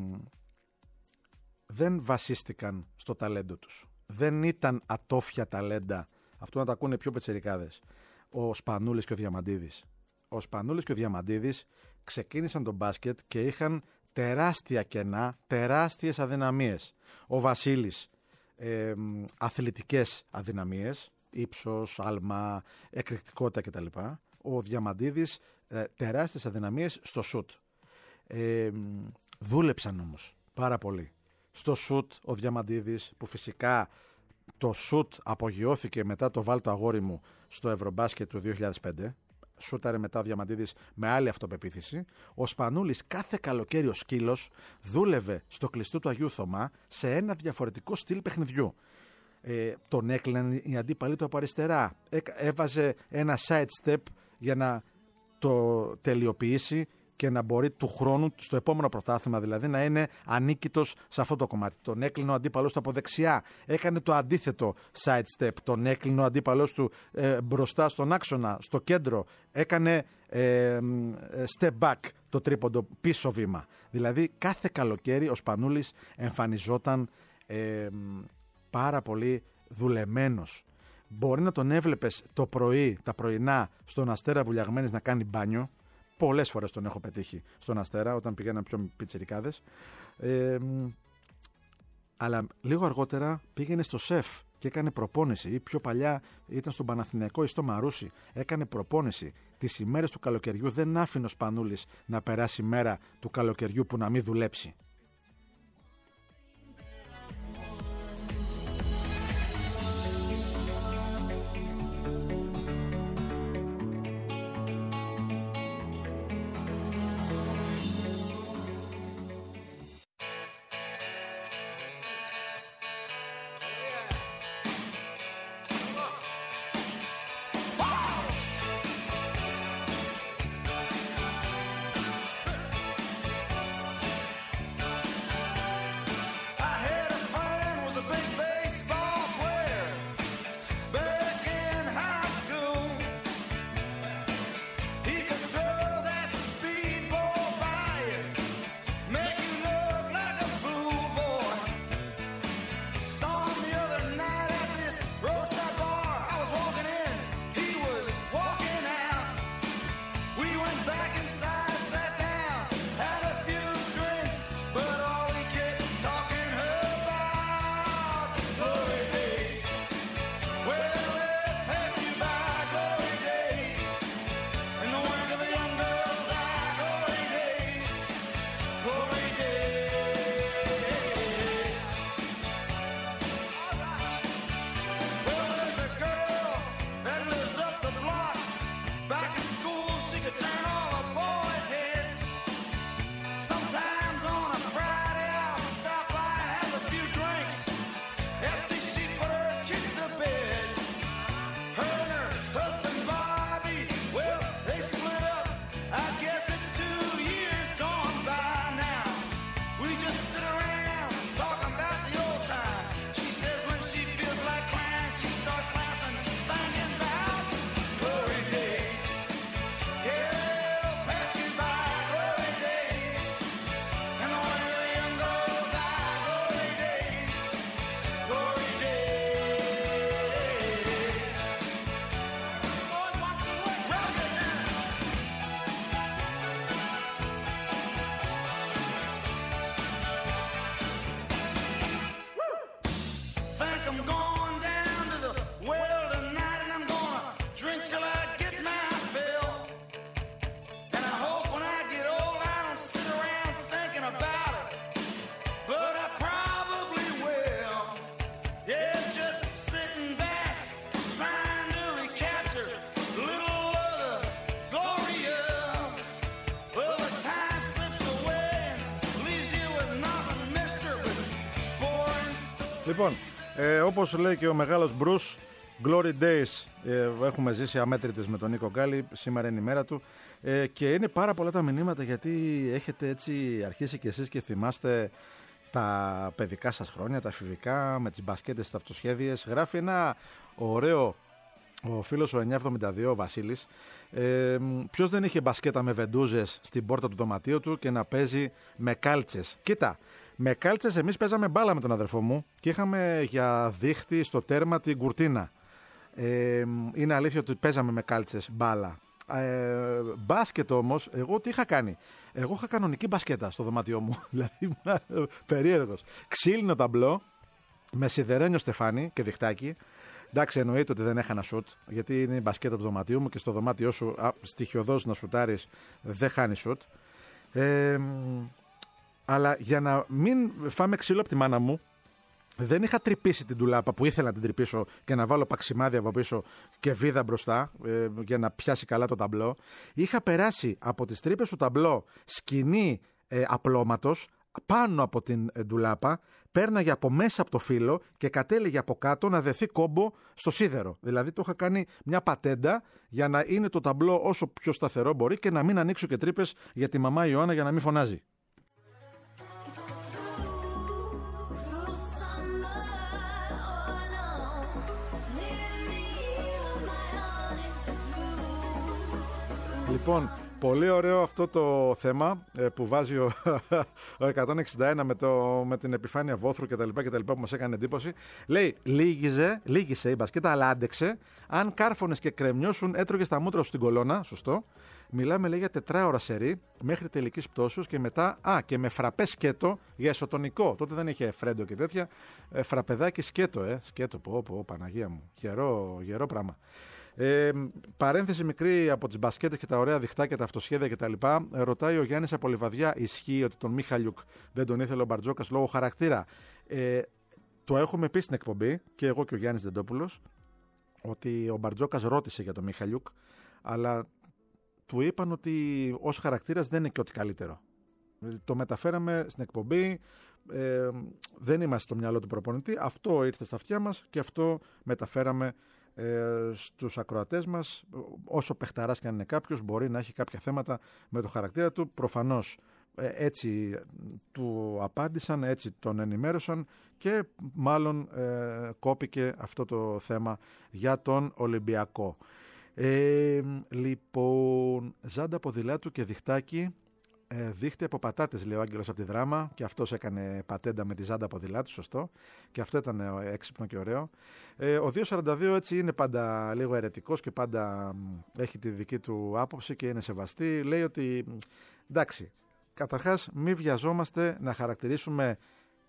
S4: δεν βασίστηκαν στο ταλέντο τους. Δεν ήταν ατόφια ταλέντα. Αυτό να τα ακούνε πιο πετσερικάδες. Ο Σπανούλης και ο Διαμαντίδης. Ο Σπανούλης και ο Διαμαντίδης ξεκίνησαν τον μπάσκετ και είχαν τεράστια κενά, τεράστιες αδυναμίες. Ο Βασίλης ε, αθλητικές αδυναμίες, ύψος, άλμα, εκρηκτικότητα κτλ. Ο Διαμαντίδης ε, τεράστιες αδυναμίες στο σουτ. Ε, δούλεψαν όμως πάρα πολύ. Στο σουτ ο Διαμαντίδης, που φυσικά το σουτ απογειώθηκε μετά το βάλτο αγόρι μου στο Ευρωμπάσκετ του δύο χιλιάδες πέντε. Σούταρε μετά ο Διαμαντίδης με άλλη αυτοπεποίθηση. Ο Σπανούλης κάθε καλοκαίρι ο σκύλος δούλευε στο κλειστό του Αγίου Θωμά σε ένα διαφορετικό στυλ παιχνιδιού. Ε, τον έκλαινε οι αντίπαλοι του από αριστερά. Έ, έβαζε ένα side step για να το τελειοποιήσει και να μπορεί του χρόνου, στο επόμενο πρωτάθλημα δηλαδή, να είναι ανίκητος σε αυτό το κομμάτι. Τον έκλεινε ο αντίπαλος του από δεξιά. Έκανε το αντίθετο side step. Τον έκλεινε ο αντίπαλος του ε, μπροστά στον άξονα, στο κέντρο. Έκανε ε, step back, το τρίποντο, πίσω βήμα. Δηλαδή κάθε καλοκαίρι ο Σπανούλης εμφανιζόταν ε, πάρα πολύ δουλεμένος. Μπορεί να τον έβλεπες το πρωί, τα πρωινά, στον Αστέρα Βουλιαγμένης να κάνει μπάνιο. Πολλές φορές τον έχω πετύχει στον Αστέρα όταν πηγαίναν πιο πιτσιρικάδες. Ε, αλλά λίγο αργότερα πήγαινε στο ΣΕΦ και έκανε προπόνηση. Ή πιο παλιά ήταν στον Παναθηναϊκό ή στο Μαρούσι. Έκανε προπόνηση. Τις ημέρες του καλοκαιριού δεν άφηνε ο Σπανούλης να περάσει μέρα του καλοκαιριού που να μην δουλέψει.
S3: Now
S4: Λοιπόν, ε, όπως λέει και ο μεγάλος Bruce, Glory Days, ε, έχουμε ζήσει αμέτρητες με τον Νίκο Γκάλι, σήμερα είναι η μέρα του ε, και είναι πάρα πολλά τα μηνύματα γιατί έχετε έτσι αρχίσει κι εσείς και θυμάστε τα παιδικά σας χρόνια, τα εφηβικά, με τις μπασκέτες, τα αυτοσχέδιες. Γράφει ένα ωραίο ο φίλος ο εννιακόσια εβδομήντα δύο, ο Βασίλης. Ε, ποιος δεν είχε μπασκέτα με βεντούζες στην πόρτα του δωματίου του και να παίζει με κάλτσες? Κοίτα, με κάλτσες εμείς παίζαμε μπάλα με τον αδερφό μου και είχαμε για δίχτυ στο τέρμα την κουρτίνα. Ε, είναι αλήθεια ότι παίζαμε με κάλτσες μπάλα. Ε, μπάσκετ όμως, εγώ τι είχα κάνει? Εγώ είχα κανονική μπασκέτα στο δωμάτιό μου. Δηλαδή, περίεργος. Ξύλινο ταμπλό με σιδερένιο στεφάνι και διχτάκι. Εντάξει, εννοείται ότι δεν έχανα σουτ, γιατί είναι η μπασκέτα του δωματίου μου και στο δωμάτιό σου στοιχειοδός να σουτάρεις δεν χάνει σουτ. Ε, αλλά για να μην φάμε ξύλο από τη μάνα μου, δεν είχα τρυπήσει την ντουλάπα που ήθελα να την τρυπήσω και να βάλω παξιμάδια από πίσω και βίδα μπροστά ε, για να πιάσει καλά το ταμπλό. Είχα περάσει από τις τρύπες του ταμπλό σκηνή ε, απλώματος πάνω από την ντουλάπα, πέρναγε από μέσα από το φύλλο και κατέληγε από κάτω να δεθεί κόμπο στο σίδερο. Δηλαδή το είχα κάνει μια πατέντα για να είναι το ταμπλό όσο πιο σταθερό μπορεί και να μην ανοίξω και τρύπες για τη μαμά Ιωάννα για να μην φωνάζει. Λοιπόν, πολύ ωραίο αυτό το θέμα ε, που βάζει ο, ο εκατόν εξήντα ένα με, το, με την επιφάνεια βόθρου κτλ. που μας έκανε εντύπωση. Λέει, λίγιζε, λίγισε η μπασκέτα, αλλά άντεξε. Αν κάρφωνες και κρεμιώσουν, έτρωγες τα μούτρα σου στην κολόνα. Σωστό. Μιλάμε, λέει, για τετράωρα σερί μέχρι τελικής πτώσεως και μετά, α, και με φραπέ σκέτο για ισοτονικό. Τότε δεν είχε φρέντο και τέτοια. Ε, φραπεδάκι σκέτο, ε. Σκέτο, πω, πω, Παναγία μου. Γερό, γερό πράγμα. Ε, παρένθεση μικρή από τις μπασκέτες και τα ωραία διχτάκια, τα αυτοσχέδια κτλ. Ρωτάει ο Γιάννης από Λιβαδιά, ισχύει ότι τον Μιχαλιούκ δεν τον ήθελε ο Μπαρτζόκας λόγω χαρακτήρα? Ε, το έχουμε πει στην εκπομπή και εγώ και ο Γιάννης Δεντόπουλος ότι ο Μπαρτζόκας ρώτησε για τον Μιχαλιούκ, αλλά του είπαν ότι ως χαρακτήρας δεν είναι και ό,τι καλύτερο. Το μεταφέραμε στην εκπομπή, ε, δεν είμαστε στο μυαλό του προπονητή, αυτό ήρθε στα αυτιά μας και αυτό μεταφέραμε Ε, στους ακροατές μας. Όσο παιχταράς και αν είναι κάποιος, μπορεί να έχει κάποια θέματα με το χαρακτήρα του. Προφανώς ε, έτσι του απάντησαν, έτσι τον ενημέρωσαν και μάλλον ε, κόπηκε αυτό το θέμα για τον Ολυμπιακό. Ε, λοιπόν, Ζάντα ποδηλάτου και διχτάκι. Ε, δείχτη από πατάτες, λέει ο Άγγελος από τη Δράμα, και αυτός έκανε πατέντα με τη Ζάντα ποδηλάτου, σωστό, και αυτό ήταν ε, έξυπνο και ωραίο. Ε, ο δύο σαράντα δύο έτσι είναι πάντα λίγο αιρετικός και πάντα μ, έχει τη δική του άποψη και είναι σεβαστή. Λέει ότι εντάξει, καταρχάς μην βιαζόμαστε να χαρακτηρίσουμε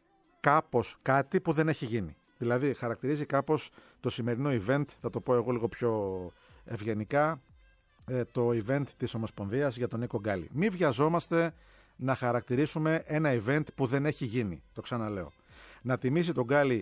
S4: κάπως κάτι που δεν έχει γίνει. Δηλαδή χαρακτηρίζει κάπως το σημερινό event, θα το πω εγώ λίγο πιο ευγενικά, το event της Ομοσπονδίας για τον Νίκο Γκάλι. Μην βιαζόμαστε να χαρακτηρίσουμε ένα event που δεν έχει γίνει. Το ξαναλέω. Να τιμήσει τον Γκάλι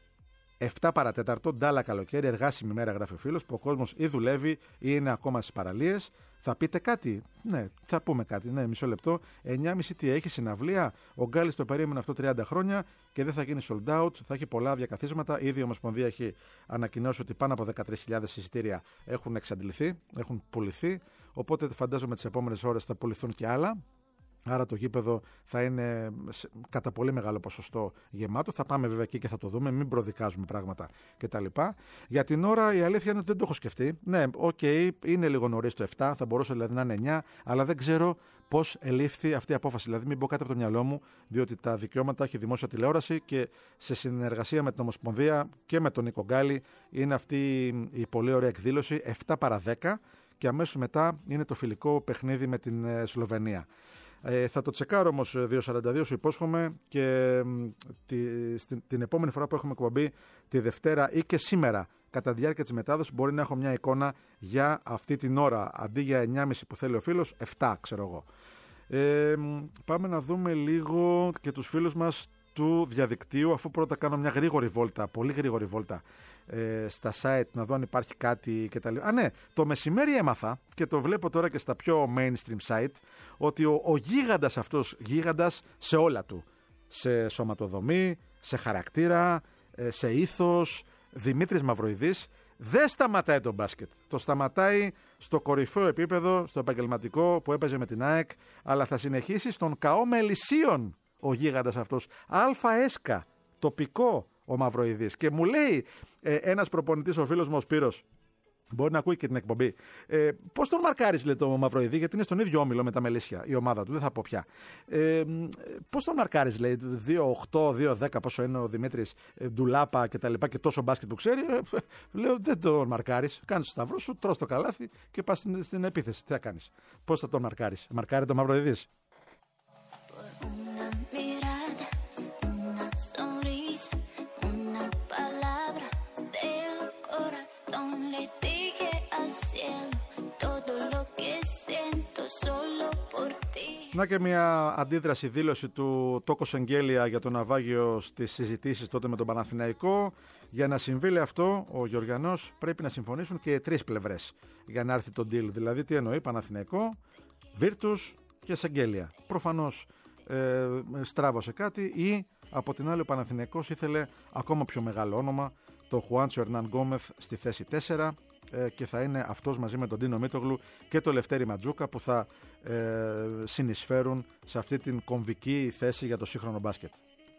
S4: επτά παρατέταρτο, ντάλα καλοκαίρι, εργάσιμη μέρα, γράφει ο φίλος, που ο κόσμος ή δουλεύει ή είναι ακόμα στις παραλίες. Θα πείτε κάτι? Ναι, θα πούμε κάτι. Ναι, μισό λεπτό. εννιά και μισή τι έχει συναυλία. Ο Γκάλης το περίμενε αυτό τριάντα χρόνια και δεν θα γίνει sold out. Θα έχει πολλά διακαθίσματα. Ήδη η Ομοσπονδία έχει ανακοινώσει ότι πάνω από δεκατρείς χιλιάδες εισιτήρια έχουν εξαντληθεί, έχουν πουληθεί. Οπότε φαντάζομαι τις επόμενες ώρες θα πουληθούν και άλλα. Άρα το γήπεδο θα είναι κατά πολύ μεγάλο ποσοστό γεμάτο. Θα πάμε βέβαια εκεί και θα το δούμε, μην προδικάζουμε πράγματα κτλ. Για την ώρα η αλήθεια είναι ότι δεν το έχω σκεφτεί. Ναι, οκ, okay, είναι λίγο νωρίς το επτά, θα μπορούσε δηλαδή να είναι εννιά, αλλά δεν ξέρω πώς ελήφθη αυτή η απόφαση. Δηλαδή, μην πω κάτι από το μυαλό μου, διότι τα δικαιώματα έχει δημόσια τηλεόραση και σε συνεργασία με την Ομοσπονδία και με τον Νίκο Γκάλι είναι αυτή η πολύ ωραία εκδήλωση, επτά παρά δέκα, και αμέσως μετά είναι το φιλικό παιχνίδι με την Σλοβενία. Ε, θα το τσεκάρω όμως δύο σαράντα δύο, σου υπόσχομαι, και τη, στην, την επόμενη φορά που έχουμε εκπομπή, τη Δευτέρα ή και σήμερα, κατά τη διάρκεια της μετάδοσης, μπορεί να έχω μια εικόνα για αυτή την ώρα. Αντί για εννιά και μισή που θέλει ο φίλος, επτά ξέρω εγώ. Ε, πάμε να δούμε λίγο και τους φίλους μας του διαδικτύου, αφού πρώτα κάνω μια γρήγορη βόλτα, πολύ γρήγορη βόλτα ε, στα site, να δω αν υπάρχει κάτι κτλ. Α, ναι, το μεσημέρι έμαθα και το βλέπω τώρα και στα πιο mainstream site, ότι ο, ο γίγαντας αυτός, γίγαντας σε όλα του, σε σωματοδομή, σε χαρακτήρα, σε ήθος. Δημήτρης Μαυροειδής. Δεν σταματάει το μπάσκετ. Το σταματάει στο κορυφαίο επίπεδο, στο επαγγελματικό που έπαιζε με την ΑΕΚ, αλλά θα συνεχίσει στον ΚΑΟ Μελισσίων ο γίγαντας αυτός. Αλφα έσκα, τοπικό ο Μαυροειδής. Και μου λέει ε, ένας προπονητής, ο φίλος μου ο Σπύρος, μπορεί να ακούει και την εκπομπή. Ε, πώς τον μαρκάρεις, λέει, το Μαυροειδή, γιατί είναι στον ίδιο όμιλο με τα Μελίσια, η ομάδα του, δεν θα πω πια. Ε, πώς τον μαρκάρεις, λέει, δύο οκτώ, δύο δέκα, πόσο είναι ο Δημήτρης, ε, ντουλάπα και τα λοιπά και τόσο μπάσκετ που ξέρει. Ε, λέω, δεν τον μαρκάρεις. Κάνεις το σταυρό σου, τρως το καλάθι και πας στην, στην επίθεση. Τι θα κάνεις. Πώς θα τον μαρκάρεις. Μαρκάρει το Μαυροειδής. Να και μια αντίδραση, δήλωση του Τόκο Εγγέλια για το ναυάγιο στις συζητήσεις τότε με τον Παναθηναϊκό. Για να συμβεί αυτό, ο Γεωργιανός πρέπει να συμφωνήσουν και οι τρεις πλευρές για να έρθει το deal. Δηλαδή, τι εννοεί, Παναθηναϊκό, Βίρτους και Εγγέλια. Προφανώς ε, στράβωσε κάτι, ή από την άλλη ο Παναθηναϊκός ήθελε ακόμα πιο μεγάλο όνομα, το Χουάντσιο Ερνάν Γκόμεθ στη θέση τέσσερα. Και θα είναι αυτός μαζί με τον Ντίνο Μίτογλου και το Λευτέρη Ματζούκα που θα ε, συνεισφέρουν σε αυτή την κομβική θέση για το σύγχρονο μπάσκετ.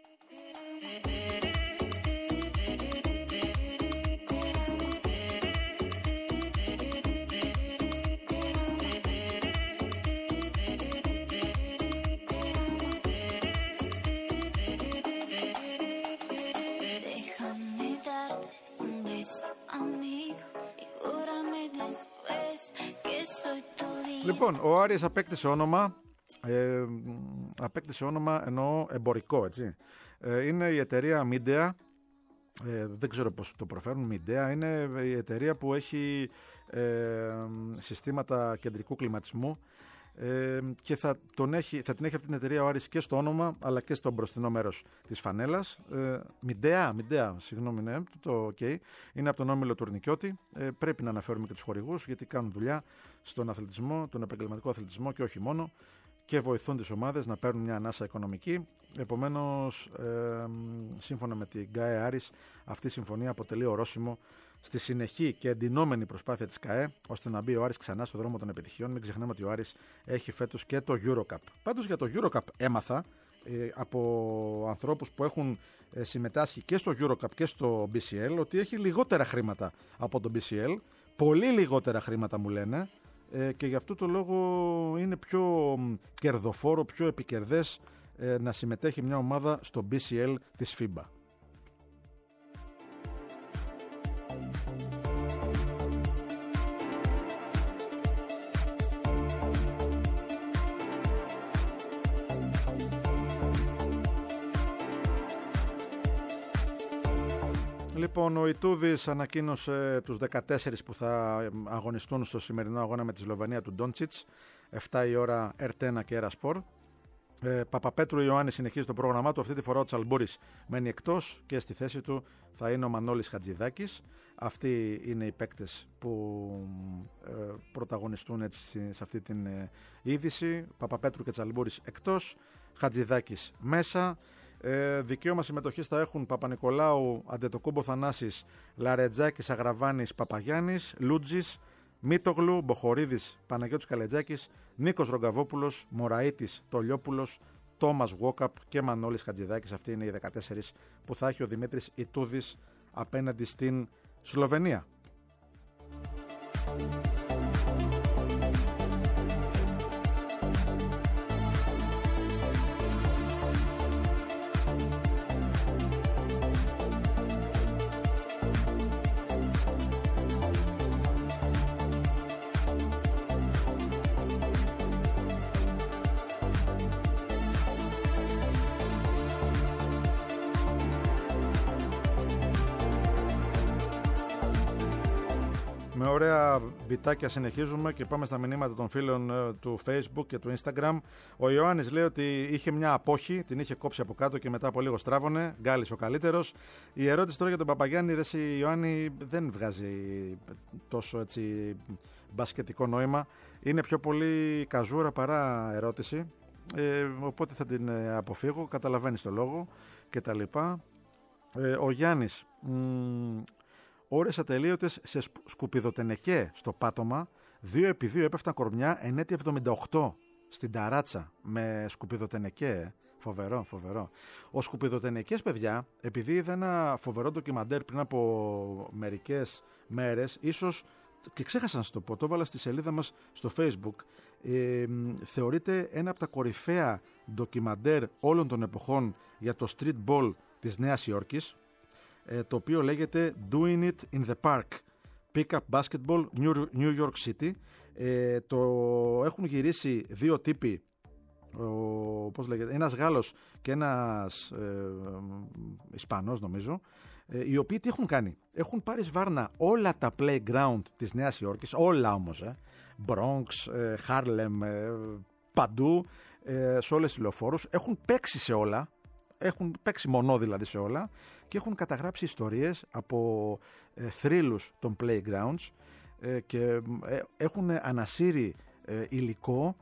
S4: Λοιπόν, ο Άρης απέκτησε όνομα, ε, απέκτησε όνομα εννοώ εμπορικό, έτσι. Ε, είναι η εταιρεία Midea, ε, δεν ξέρω πώς το προφέρουν, Midea, είναι η εταιρεία που έχει ε, συστήματα κεντρικού κλιματισμού ε, και θα, τον έχει, θα την έχει αυτή την εταιρεία ο Άρης και στο όνομα αλλά και στο μπροστινό μέρος της φανέλας. Ε, Midea, Midea, συγγνώμη, ναι, το OK, είναι από τον όμιλο Τουρνικιώτη. Ε, πρέπει να αναφέρουμε και τους χορηγούς γιατί κάνουν δουλειά στον αθλητισμό, τον επαγγελματικό αθλητισμό και όχι μόνο, και βοηθούν τις ομάδες να παίρνουν μια ανάσα οικονομική. Επομένως, ε, σύμφωνα με την ΚΑΕ Άρης, αυτή η συμφωνία αποτελεί ορόσημο στη συνεχή και εντυνόμενη προσπάθεια της ΚΑΕ ώστε να μπει ο Άρης ξανά στο δρόμο των επιτυχιών. Μην ξεχνάμε ότι ο Άρης έχει φέτος και το EuroCup. Πάντως για το EuroCup έμαθα ε, από ανθρώπους που έχουν ε, συμμετάσχει και στο EuroCup και στο μπι σι ελ ότι έχει λιγότερα χρήματα από το μπι σι ελ. Πολύ λιγότερα χρήματα μου λένε. Ε, και γι' αυτό το λόγο είναι πιο κερδοφόρο, πιο επικερδές ε, να συμμετέχει μια ομάδα στο μπι σι ελ της φίμπα. Λοιπόν, ο Ιτούδης ανακοίνωσε τους δεκατέσσερις που θα αγωνιστούν στο σημερινό αγώνα με τη Σλοβενία του Ντόντσιτς, επτά η ώρα Ερτένα και Ερασπορ. Ε, Παπαπέτρου Ιωάννη συνεχίζει το πρόγραμμά του. Αυτή τη φορά ο Τσαλμπούρης μένει εκτός και στη θέση του θα είναι ο Μανώλης Χατζηδάκης. Αυτοί είναι οι παίκτες που ε, πρωταγωνιστούν έτσι σε αυτή την ε, είδηση. Παπαπέτρου και Τσαλμπούρης εκτός, Χατζηδάκης μέσα. Ε, δικαίωμα συμμετοχής θα έχουν Παπα-Νικολάου, Αντετοκούμπο Θανάσης, Λαρετζάκης, Αγραβάνης, Παπαγιάννης, Λούτζης, Μίτογλου, Μποχορίδης, Παναγιώτης Καλετζάκης, Νίκος Ρογκαβόπουλος, Μωραΐτης, Τολιόπουλος, Τόμας Γουόκαπ και Μανώλης Χατζηδάκης. Αυτοί είναι οι δεκατέσσερις που θα έχει ο Δημήτρης Ιτούδης απέναντι στην Σλοβενία. Με ωραία μπιτάκια συνεχίζουμε και πάμε στα μηνύματα των φίλων ε, του Facebook και του Instagram. Ο Ιωάννης λέει ότι είχε μια απόχη, την είχε κόψει από κάτω και μετά από λίγο στράβωνε. Γκάλης ο καλύτερος. Η ερώτηση τώρα για τον Παπαγιάννη, ρε εσύ Ιωάννη, δεν βγάζει τόσο έτσι μπασκετικό νόημα. Είναι πιο πολύ καζούρα παρά ερώτηση. Ε, οπότε θα την αποφύγω, καταλαβαίνεις το λόγο και τα λοιπά. Ε, ο Γιάννης, μ, ώρες ατελείωτες σε σκουπιδοτενεκέ στο πάτωμα, δύο επί δύο έπεφταν κορμιά εν έτη εβδομήντα οκτώ στην ταράτσα με σκουπιδοτενεκέ. Φοβερό, φοβερό. Ο σκουπιδοτενεκές, παιδιά, επειδή είδα ένα φοβερό ντοκιμαντέρ πριν από μερικές μέρες, ίσως και ξέχασα να σας το πω, το έβαλα στη σελίδα μας στο Facebook, ε, θεωρείται ένα από τα κορυφαία ντοκιμαντέρ όλων των εποχών για το streetball της Νέας Υόρκης, ε, το οποίο λέγεται Doing It in the Park, Pick Up Basketball New York City. Ε, το έχουν γυρίσει δύο τύποι, ο, πώς λέγεται, ένας Γάλλος και ένας ε, Ισπανός νομίζω, ε, οι οποίοι τι έχουν κάνει? Έχουν πάρει σβάρνα όλα τα playground της Νέας Υόρκης, όλα όμως, ε, Bronx, ε, Harlem, ε, παντού, ε, σε όλες τις λεωφόρους, έχουν παίξει σε όλα, έχουν παίξει μονό δηλαδή σε όλα και έχουν καταγράψει ιστορίες από ε, θρύλους των playgrounds ε, και ε, έχουν ανασύρει ε, υλικό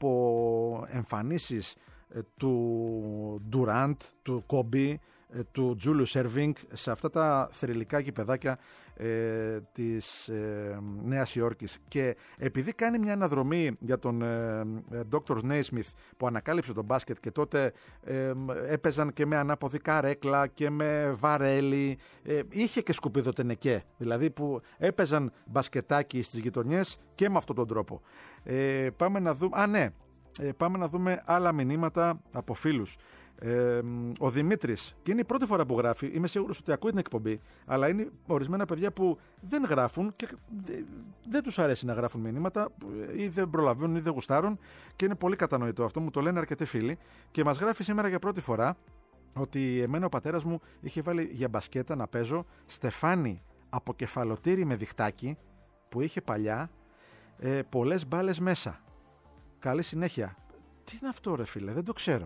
S4: από εμφανίσεις ε, του Durant, του Kobe, ε, του Julius Erving σε αυτά τα θρυλικά γηπεδάκια ε, της ε, Νέας Υόρκης. Και επειδή κάνει μια αναδρομή για τον ε, Ντόκτορ Naismith που ανακάλυψε τον μπάσκετ και τότε ε, έπαιζαν και με ανάποδη καρέκλα και με βαρέλι, ε, είχε και σκουπιδοτενεκέ, δηλαδή που έπαιζαν μπασκετάκι στις γειτονιές και με αυτόν τον τρόπο. Ε, πάμε να δούμε, α ναι, ε, πάμε να δούμε άλλα μηνύματα από φίλους. Ε, ο Δημήτρης, και είναι η πρώτη φορά που γράφει, είμαι σίγουρος ότι ακούει την εκπομπή, αλλά είναι ορισμένα παιδιά που δεν γράφουν και δεν τους αρέσει να γράφουν μηνύματα ή δεν προλαβαίνουν ή δεν γουστάρουν, και είναι πολύ κατανοητό αυτό, μου το λένε αρκετοί φίλοι, και μας γράφει σήμερα για πρώτη φορά ότι εμένα ο πατέρας μου είχε βάλει για μπασκέτα να παίζω στεφάνι από κεφαλοτήρι με διχτάκι που είχε παλιά, ε, πολλές μπάλες μέσα. Καλή συνέχεια. Τι είναι αυτό ρε φίλε, δεν το ξέρω.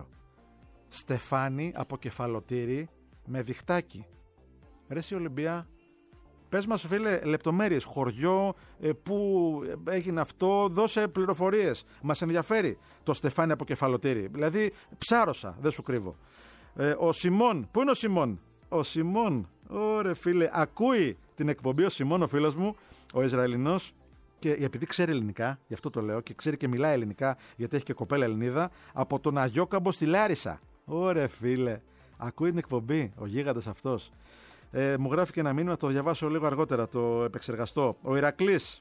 S4: Στεφάνι από κεφαλοτήρι με διχτάκι. Ρε εσύ Ολυμπία, πες μας φίλε λεπτομέρειες, χωριό, ε, που έγινε αυτό, δώσε πληροφορίες. Μας ενδιαφέρει το στεφάνι από κεφαλοτήρι. Δηλαδή ψάρωσα, δεν σου κρύβω. Ε, ο Σιμών, πού είναι ο Σιμών? Ο Σιμών, ωρε φίλε, ακούει την εκπομπή ο Σιμών, ο φίλος μου, ο Ισραηλινός, και επειδή ξέρει ελληνικά, γι' αυτό το λέω, και ξέρει και μιλάει ελληνικά, γιατί έχει και κοπέλα Ελληνίδα, από τον Αγιόκαμπο στη Λάρισα. Ωρε φίλε, ακούει την εκπομπή, ο γίγαντας αυτός. Ε, μου γράφει και ένα μήνυμα, το διαβάσω λίγο αργότερα, το επεξεργαστώ. Ο Ηρακλής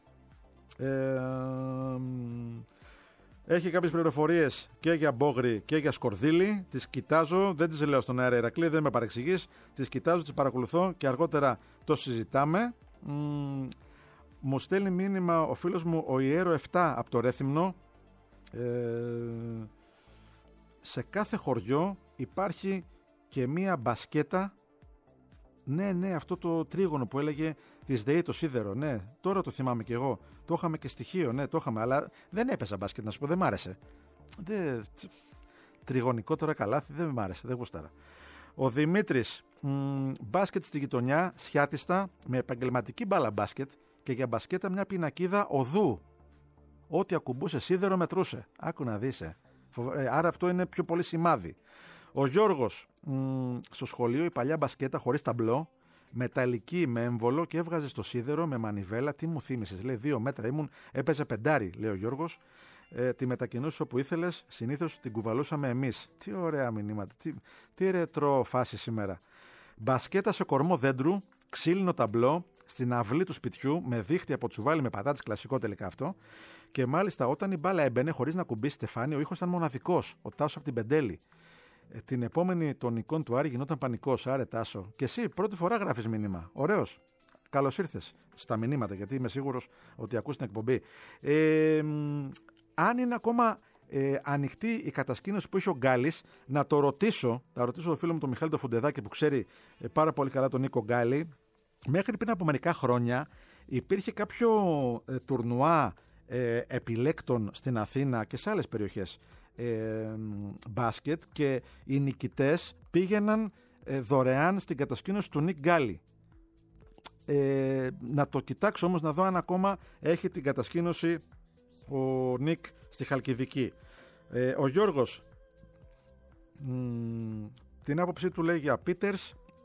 S4: ε, έχει κάποιες πληροφορίες και για Μπόγρη και για Σκορδίλη. Τις κοιτάζω, δεν τις λέω στον αέρα Ηρακλή, δεν με παρεξηγείς. Τις κοιτάζω, τις παρακολουθώ και αργότερα το συζητάμε. Μ, μου στέλνει μήνυμα ο φίλος μου ο Ιέρο επτά από το Ρέθυμνο. Ε, σε κάθε χωριό υπάρχει και μία μπασκέτα. Ναι, ναι, αυτό το τρίγωνο που έλεγε της ΔΕΗ, το σίδερο. Ναι, τώρα το θυμάμαι κι εγώ. Το είχαμε και στοιχείο, ναι, το είχαμε. Αλλά δεν έπαιζα μπάσκετ, να σου πω, δεν μ' άρεσε. Δεν... Τριγωνικό τώρα καλάθι, δεν μ' άρεσε, δεν γούσταρα. Ο Δημήτρης, μ, μπάσκετ στη γειτονιά, σιάτιστα, με επαγγελματική μπάλα μπάσκετ και για μπασκέτα μια πινακίδα οδού. Ό,τι ακουμπούσε σίδερο μετρούσε. Άκου να δεις. Ε. Άρα αυτό είναι πιο πολύ σημάδι. Ο Γιώργος, μ, στο σχολείο η παλιά μπασκέτα χωρίς ταμπλό, μεταλλική με έμβολο και έβγαζε στο σίδερο με μανιβέλα. Τι μου θύμισες, λέει, δύο μέτρα ήμουν, έπαιζε πεντάρι, λέει ο Γιώργος. Ε, τη μετακινούσες όπου ήθελες, συνήθως την κουβαλούσαμε εμείς. Τι ωραία μηνύματα, τι, τι ρετρό φάση σήμερα. Μπασκέτα σε κορμό δέντρου, ξύλινο ταμπλό, στην αυλή του σπιτιού, με δίχτυ από τσουβάλι με πατάτες, κλασικό τελικά αυτό. Και μάλιστα όταν η μπάλα έμπαινε χωρίς να κουμπίσει στεφάνι, ο ήχος ήταν μοναδικός, ο Τάσος από την Πεντέλη. Ε, την επόμενη των εικόν του Άρη γινόταν πανικός. Άρε Τάσο. Και εσύ πρώτη φορά γράφεις μήνυμα. Ωραίος. Καλώς ήρθες στα μηνύματα, γιατί είμαι σίγουρος ότι ακούς την εκπομπή. Ε, αν είναι ακόμα ε, ανοιχτή η κατασκήνωση που είχε ο Γκάλης, να το ρωτήσω, θα ρωτήσω τον φίλο μου τον Μιχάλη τον Φουντεδάκη που ξέρει ε, πάρα πολύ καλά τον Νίκο Γκάλη. Μέχρι πριν από μερικά χρόνια υπήρχε κάποιο ε, τουρνουά ε, επιλέκτων στην Αθήνα και σε άλλες περιοχές ε, μπάσκετ, και οι νικητές πήγαιναν ε, δωρεάν στην κατασκήνωση του Νίκ Γκάλη. Ε, να το κοιτάξω όμως να δω αν ακόμα έχει την κατασκήνωση ο Νίκ στη Χαλκιδική. Ε, ο Γιώργος μ, την άποψή του λέει για Πίτερς,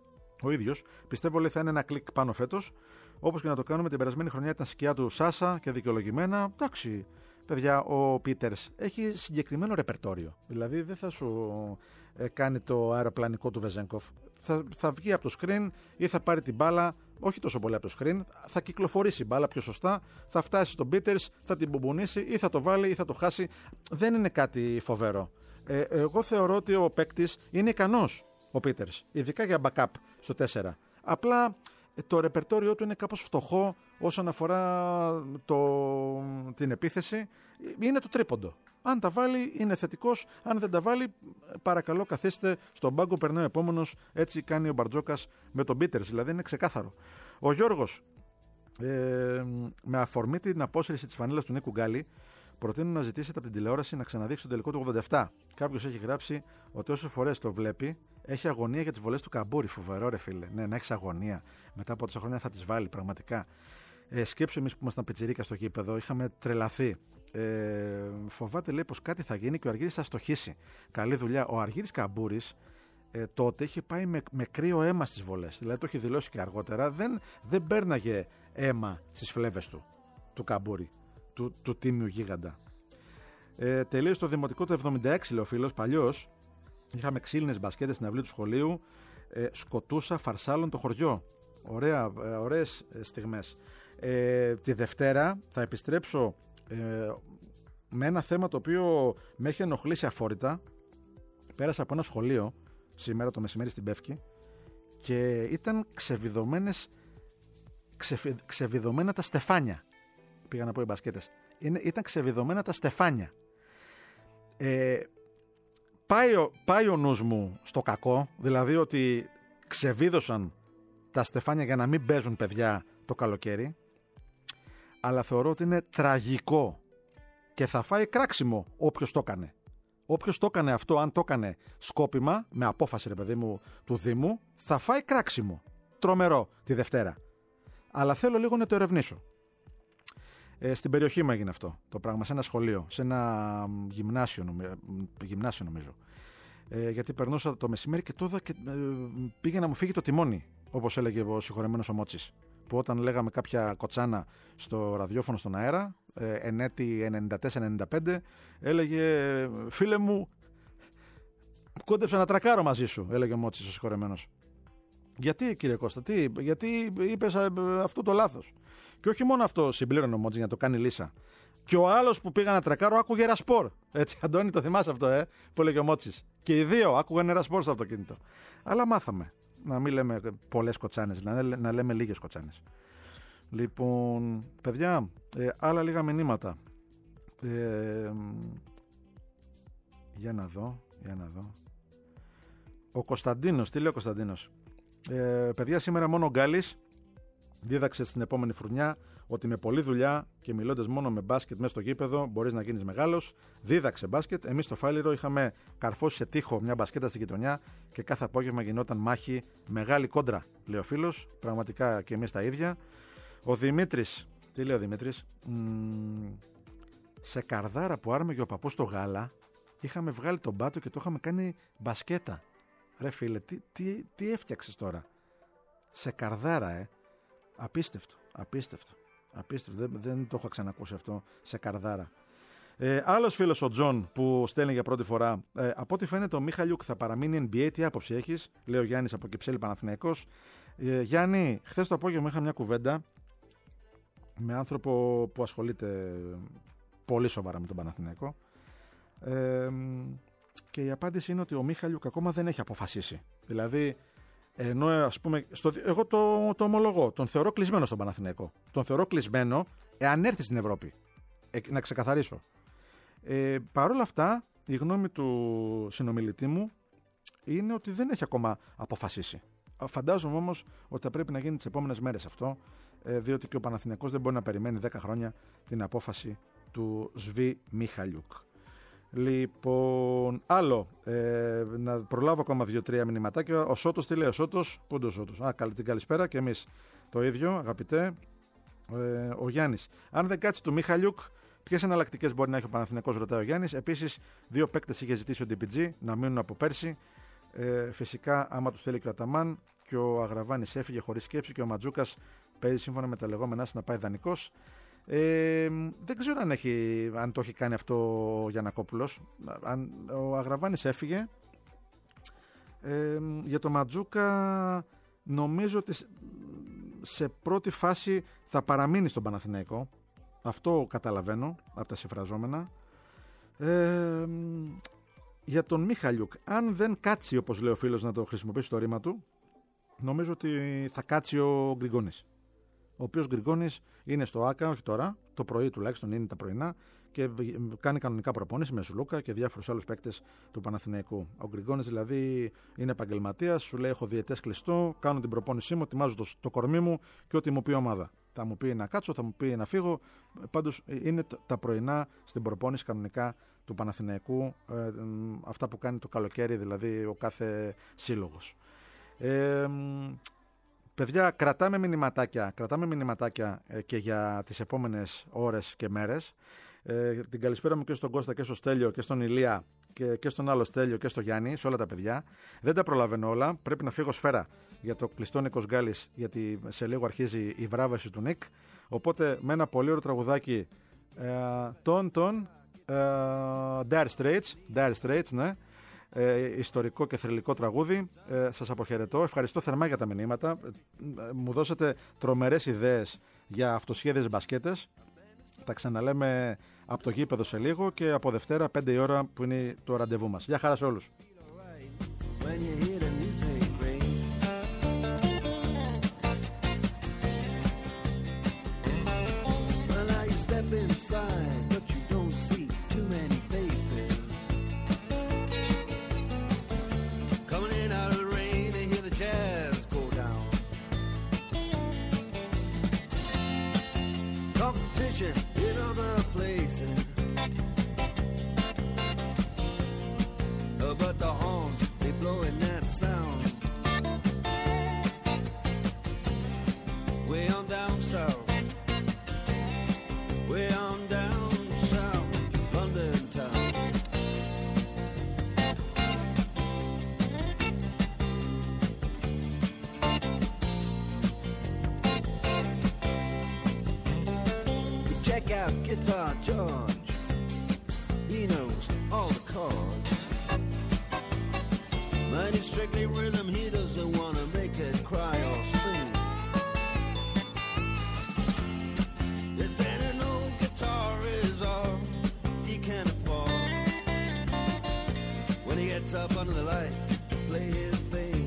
S4: ο ίδιος. Πιστεύω λέει θα είναι ένα κλικ πάνω φέτος. Όπως και να το κάνουμε, την περασμένη χρονιά ήταν σκιά του Σάσα και δικαιολογημένα. Εντάξει, παιδιά, ο Πίτερς έχει συγκεκριμένο ρεπερτόριο. Δηλαδή δεν θα σου ε, κάνει το αεροπλανικό του Βεζένκοφ. Θα, θα βγει από το screen ή θα πάρει την μπάλα, όχι τόσο πολύ από το screen, θα κυκλοφορήσει η μπάλα πιο σωστά, θα φτάσει στον Πίτερς, θα την μπουμπουνίσει ή θα το βάλει ή θα το χάσει. Δεν είναι κάτι φοβερό. Ε, εγώ θεωρώ ότι ο παίκτης είναι ικανός, ο Πίτερς, ειδικά για backup στο τέσσερα. Απλά το ρεπερτόριό του είναι κάπως φτωχό όσον αφορά το, την επίθεση. Είναι το τρίποντο. Αν τα βάλει είναι θετικός, αν δεν τα βάλει παρακαλώ καθίστε στον πάγκο, περνάει ο επόμενος. Έτσι κάνει ο Μπαρτζόκας με τον Πίτερς, δηλαδή είναι ξεκάθαρο. Ο Γιώργος, ε, με αφορμή την απόσυρση της φανέλας του Νίκου Γκάλη, προτείνω να ζητήσετε από την τηλεόραση να ξαναδείξει τον τελικό του ογδόντα επτά. Κάποιος έχει γράψει ότι όσες φορές το βλέπει, έχει αγωνία για τις βολές του Καμπούρη. Φοβερό, ρε φίλε. Ναι, να έχεις αγωνία. Μετά από τόσα χρόνια θα τις βάλει, πραγματικά. Ε, σκέψου εμείς που ήμασταν πιτσιρίκα στο γήπεδο, είχαμε τρελαθεί. Ε, φοβάται, λέει, πως κάτι θα γίνει και ο Αργύρης θα στοχίσει. Καλή δουλειά. Ο Αργύρης Καμπούρης ε, τότε είχε πάει με, με κρύο αίμα στις βολές. Δηλαδή το έχει δηλώσει και αργότερα. Δεν, δεν πέρναγε αίμα στις φλέβες του, του Καμπούρη, του, του τίμιου γίγαντα. Ε, τελείωσε το δημοτικό το εβδομήντα έξι, λέει ο φίλος, παλιός. Είχαμε ξύλινες μπασκέτες στην αυλή του σχολείου. Ε, σκοτούσα φαρσάλων το χωριό. Ωραία, ε, ωραίες ε, στιγμές. Ε, τη Δευτέρα θα επιστρέψω ε, με ένα θέμα το οποίο με έχει ενοχλήσει αφόρητα. Πέρασα από ένα σχολείο σήμερα το μεσημέρι στην Πεύκη και ήταν ξεβιδωμένες, ξεφι, ξεβιδωμένα τα στεφάνια. Πήγα να πω οι μπασκέτες. Είναι, ήταν ξεβιδωμένα τα στεφάνια. Ε, πάει, ο, πάει ο νους μου στο κακό, δηλαδή ότι ξεβίδωσαν τα στεφάνια για να μην παίζουν παιδιά το καλοκαίρι, αλλά θεωρώ ότι είναι τραγικό και θα φάει κράξιμο όποιος το έκανε. Όποιος το έκανε αυτό, αν το έκανε σκόπιμα, με απόφαση ρε παιδί μου του Δήμου, θα φάει κράξιμο. Τρομερό τη Δευτέρα. Αλλά θέλω λίγο να το ερευνήσω. Ε, στην περιοχή μου έγινε αυτό το πράγμα, σε ένα σχολείο, σε ένα γυμνάσιο, νομι... γυμνάσιο νομίζω. Ε, γιατί περνούσα το μεσημέρι και τότε και, ε, πήγε να μου φύγει το τιμόνι, όπως έλεγε ο συγχωρεμένος ο Μότσης. Που όταν λέγαμε κάποια κοτσάνα στο ραδιόφωνο στον αέρα, ε, εν έτη ενενήντα τέσσερα ενενήντα πέντε, έλεγε φίλε μου, κόντεψα να τρακάρω μαζί σου, έλεγε ο Μότσης ο συγχωρεμένος. Γιατί κύριε Κώστα, τι, γιατί είπες αυτό το λάθος. Και όχι μόνο αυτό, συμπλήρωνε ο Μότσης για να το κάνει λύσα. Και ο άλλος που πήγα να τρακάρω άκουγε Ερασπόρ. Έτσι, Αντώνη, το θυμάσαι αυτό, ε, που έλεγε ο Μότσης. Και οι δύο άκουγαν Ερασπόρ στο αυτοκίνητο. Αλλά μάθαμε να μην λέμε πολλές κοτσάνες, να, να λέμε λίγες κοτσάνες. Λοιπόν, παιδιά, ε, άλλα λίγα μηνύματα. Ε, για να δω, για να δω. Ο Κωνσταντίνος, τι λέει ο Κωνσταντίνος. Ε, παιδιά, σήμερα μόνο ο Γκάλης δίδαξε στην επόμενη φουρνιά ότι με πολλή δουλειά και μιλώντας μόνο με μπάσκετ μέσα στο γήπεδο μπορείς να γίνεις μεγάλος. Δίδαξε μπάσκετ. Εμείς στο Φάληρο είχαμε καρφώσει σε τοίχο μια μπασκέτα στη γειτονιά και κάθε απόγευμα γινόταν μάχη, μεγάλη κόντρα, λέει ο φίλος. Πραγματικά και εμείς τα ίδια. Ο Δημήτρης, τι λέει ο Δημήτρης, Μ, σε Καρδάρα που άρμεγε ο παππούς στο γάλα, είχαμε βγάλει τον πάτο και το είχαμε κάνει μπασκέτα. Ρε φίλε, τι, τι, τι έφτιαξες τώρα. Σε Καρδάρα, ε. Απίστευτο, απίστευτο. Απίστευτο, δεν, δεν το έχω ξανακούσει αυτό, σε Καρδάρα. Ε, άλλος φίλος ο Τζον που στέλνει για πρώτη φορά. Ε, από ό,τι φαίνεται ο Μίχαλιουκ θα παραμείνει Εν Μπι Έι. Τι άποψη έχεις, λέει ο Γιάννης από Κυψέλη Παναθηναϊκός. Ε, Γιάννη, χθες το απόγευμα είχα μια κουβέντα με άνθρωπο που ασχολείται πολύ σοβαρά με τον Παναθηναϊκό. Ε, και η απάντηση είναι ότι ο Μίχαλιουκ ακόμα δεν έχει αποφασίσει. Δηλαδή, ενώ ας πούμε, στο, εγώ το, το ομολογώ, τον θεωρώ κλεισμένο στον Παναθηναϊκό. Τον θεωρώ κλεισμένο εάν έρθει στην Ευρώπη. Ε, να ξεκαθαρίσω. Ε, Παρ' όλα αυτά, η γνώμη του συνομιλητή μου είναι ότι δεν έχει ακόμα αποφασίσει. Φαντάζομαι όμως ότι θα πρέπει να γίνει τις επόμενες μέρες αυτό, ε, διότι και ο Παναθηναϊκός δεν μπορεί να περιμένει δέκα χρόνια την απόφαση του Σβί Μίχαλιουκ. Λοιπόν, άλλο, ε, να προλάβω ακόμα δύο-τρία μηνυματάκια. Ο Σώτος, τι λέει ο Σώτος, πού είναι ο Σώτος, α, καλή, την καλησπέρα και εμείς το ίδιο, αγαπητέ. Ε, ο Γιάννης, αν δεν κάτσει του Μίχαλιουκ, ποιες εναλλακτικές μπορεί να έχει ο Παναθηναϊκός, ρωτάει ο Γιάννης. Επίσης, δύο παίκτες είχε ζητήσει ο ντι πι τζι να μείνουν από πέρσι. Ε, φυσικά, άμα τους θέλει και ο Αταμάν και ο Αγραβάνης έφυγε χωρίς σκέψη και ο Ματζούκας παίζει σύμφωνα με τα λεγόμενά να πάει δανεικός. Ε, δεν ξέρω αν, έχει, αν το έχει κάνει αυτό ο Γιαννακόπουλος. Αν, ο Αγραβάνης έφυγε. Ε, για το Ματζούκα νομίζω ότι σε πρώτη φάση θα παραμείνει στον Παναθηναϊκό. Αυτό καταλαβαίνω από τα συμφραζόμενα. Ε, για τον Μιχαλιούκ, αν δεν κάτσει, όπως λέει ο φίλος, να το χρησιμοποιήσει το ρήμα του, νομίζω ότι θα κάτσει ο Γκριγκόνης, ο οποίος Γκριγκόνης είναι στο ΆΚΑ, όχι τώρα, το πρωί τουλάχιστον είναι τα πρωινά και κάνει κανονικά προπόνηση με Σουλούκα και διάφορους άλλους παίκτες του Παναθηναϊκού. Ο Γκριγκόνης δηλαδή είναι επαγγελματίας, σου λέει: έχω διαιτές κλειστό, κάνω την προπόνησή μου, ετοιμάζω το, το κορμί μου και ό,τι μου πει η ομάδα. Θα μου πει να κάτσω, θα μου πει να φύγω. Πάντως είναι τα πρωινά στην προπόνηση κανονικά του Παναθηναϊκού, ε, ε, αυτά που κάνει το καλοκαίρι δηλαδή ο κάθε σύλλογος. Ε, παιδιά, κρατάμε μηνυματάκια, κρατάμε μηνυματάκια ε, και για τις επόμενες ώρες και μέρες. Ε, την καλησπέρα μου και στον Κώστα και στο Στέλιο και στον Ηλία και, και στον άλλο Στέλιο και στο Γιάννη, σε όλα τα παιδιά. Δεν τα προλαβαίνω όλα. Πρέπει να φύγω σφαίρα για το κλειστό Νίκος Γκάλης, γιατί σε λίγο αρχίζει η βράβευση του Νίκ. Οπότε με ένα πολύ ωραίο τραγουδάκι, ε, τον τον ε, Dire Straits, Dire Straits, ναι. Ε, ιστορικό και θρυλικό τραγούδι. Ε, σας αποχαιρετώ. Ευχαριστώ θερμά για τα μηνύματα. Ε, μου δώσατε τρομερές ιδέες για αυτοσχέδιες μπασκέτες. Τα ξαναλέμε από το γήπεδο σε λίγο και από Δευτέρα πέντε η ώρα που είναι το ραντεβού μας. Γεια χαρά σε όλους.
S3: In other places, but the horns, they blowing that sound way on down south, way on down south, London town. Check out Guitar George, he knows all the chords. But it's strictly rhythm, he doesn't want to make it cry or sing. If any old guitar is all he can afford, when he gets up under the lights to play his thing.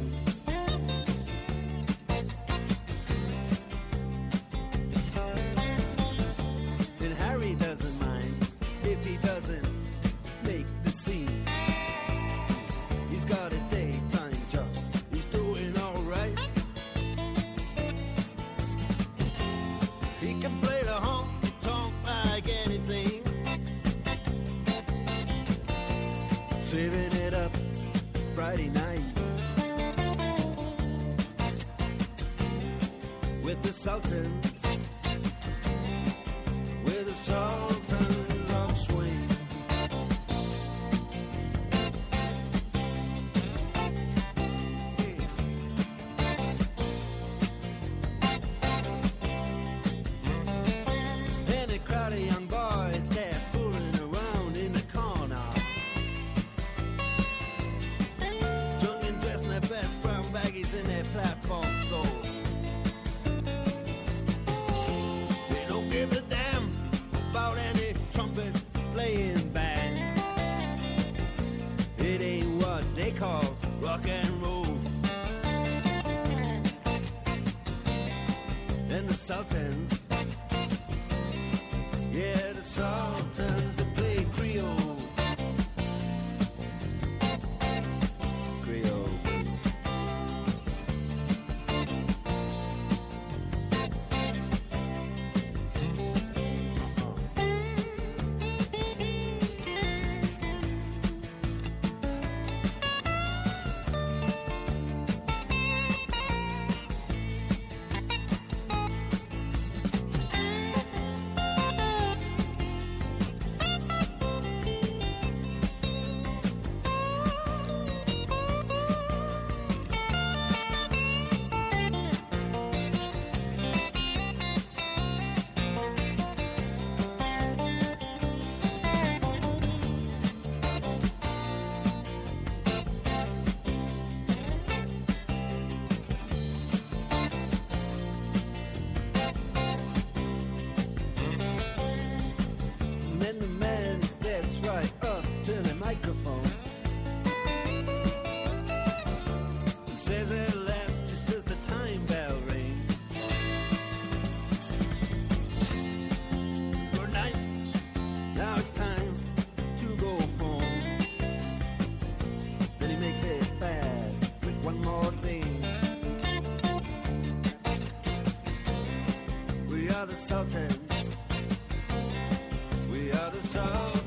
S3: Saving it up Friday night with the Sultans, with the Sultans of Swing. And a crowd of young boys, they're fooling around in the corner, best brown baggies in their platform soles. They don't give a damn about any trumpet playing band. It ain't what they call rock and roll. And the Sultans, yeah, the Sultans, they play Creole.
S5: are the Sultans. We are the Sultans.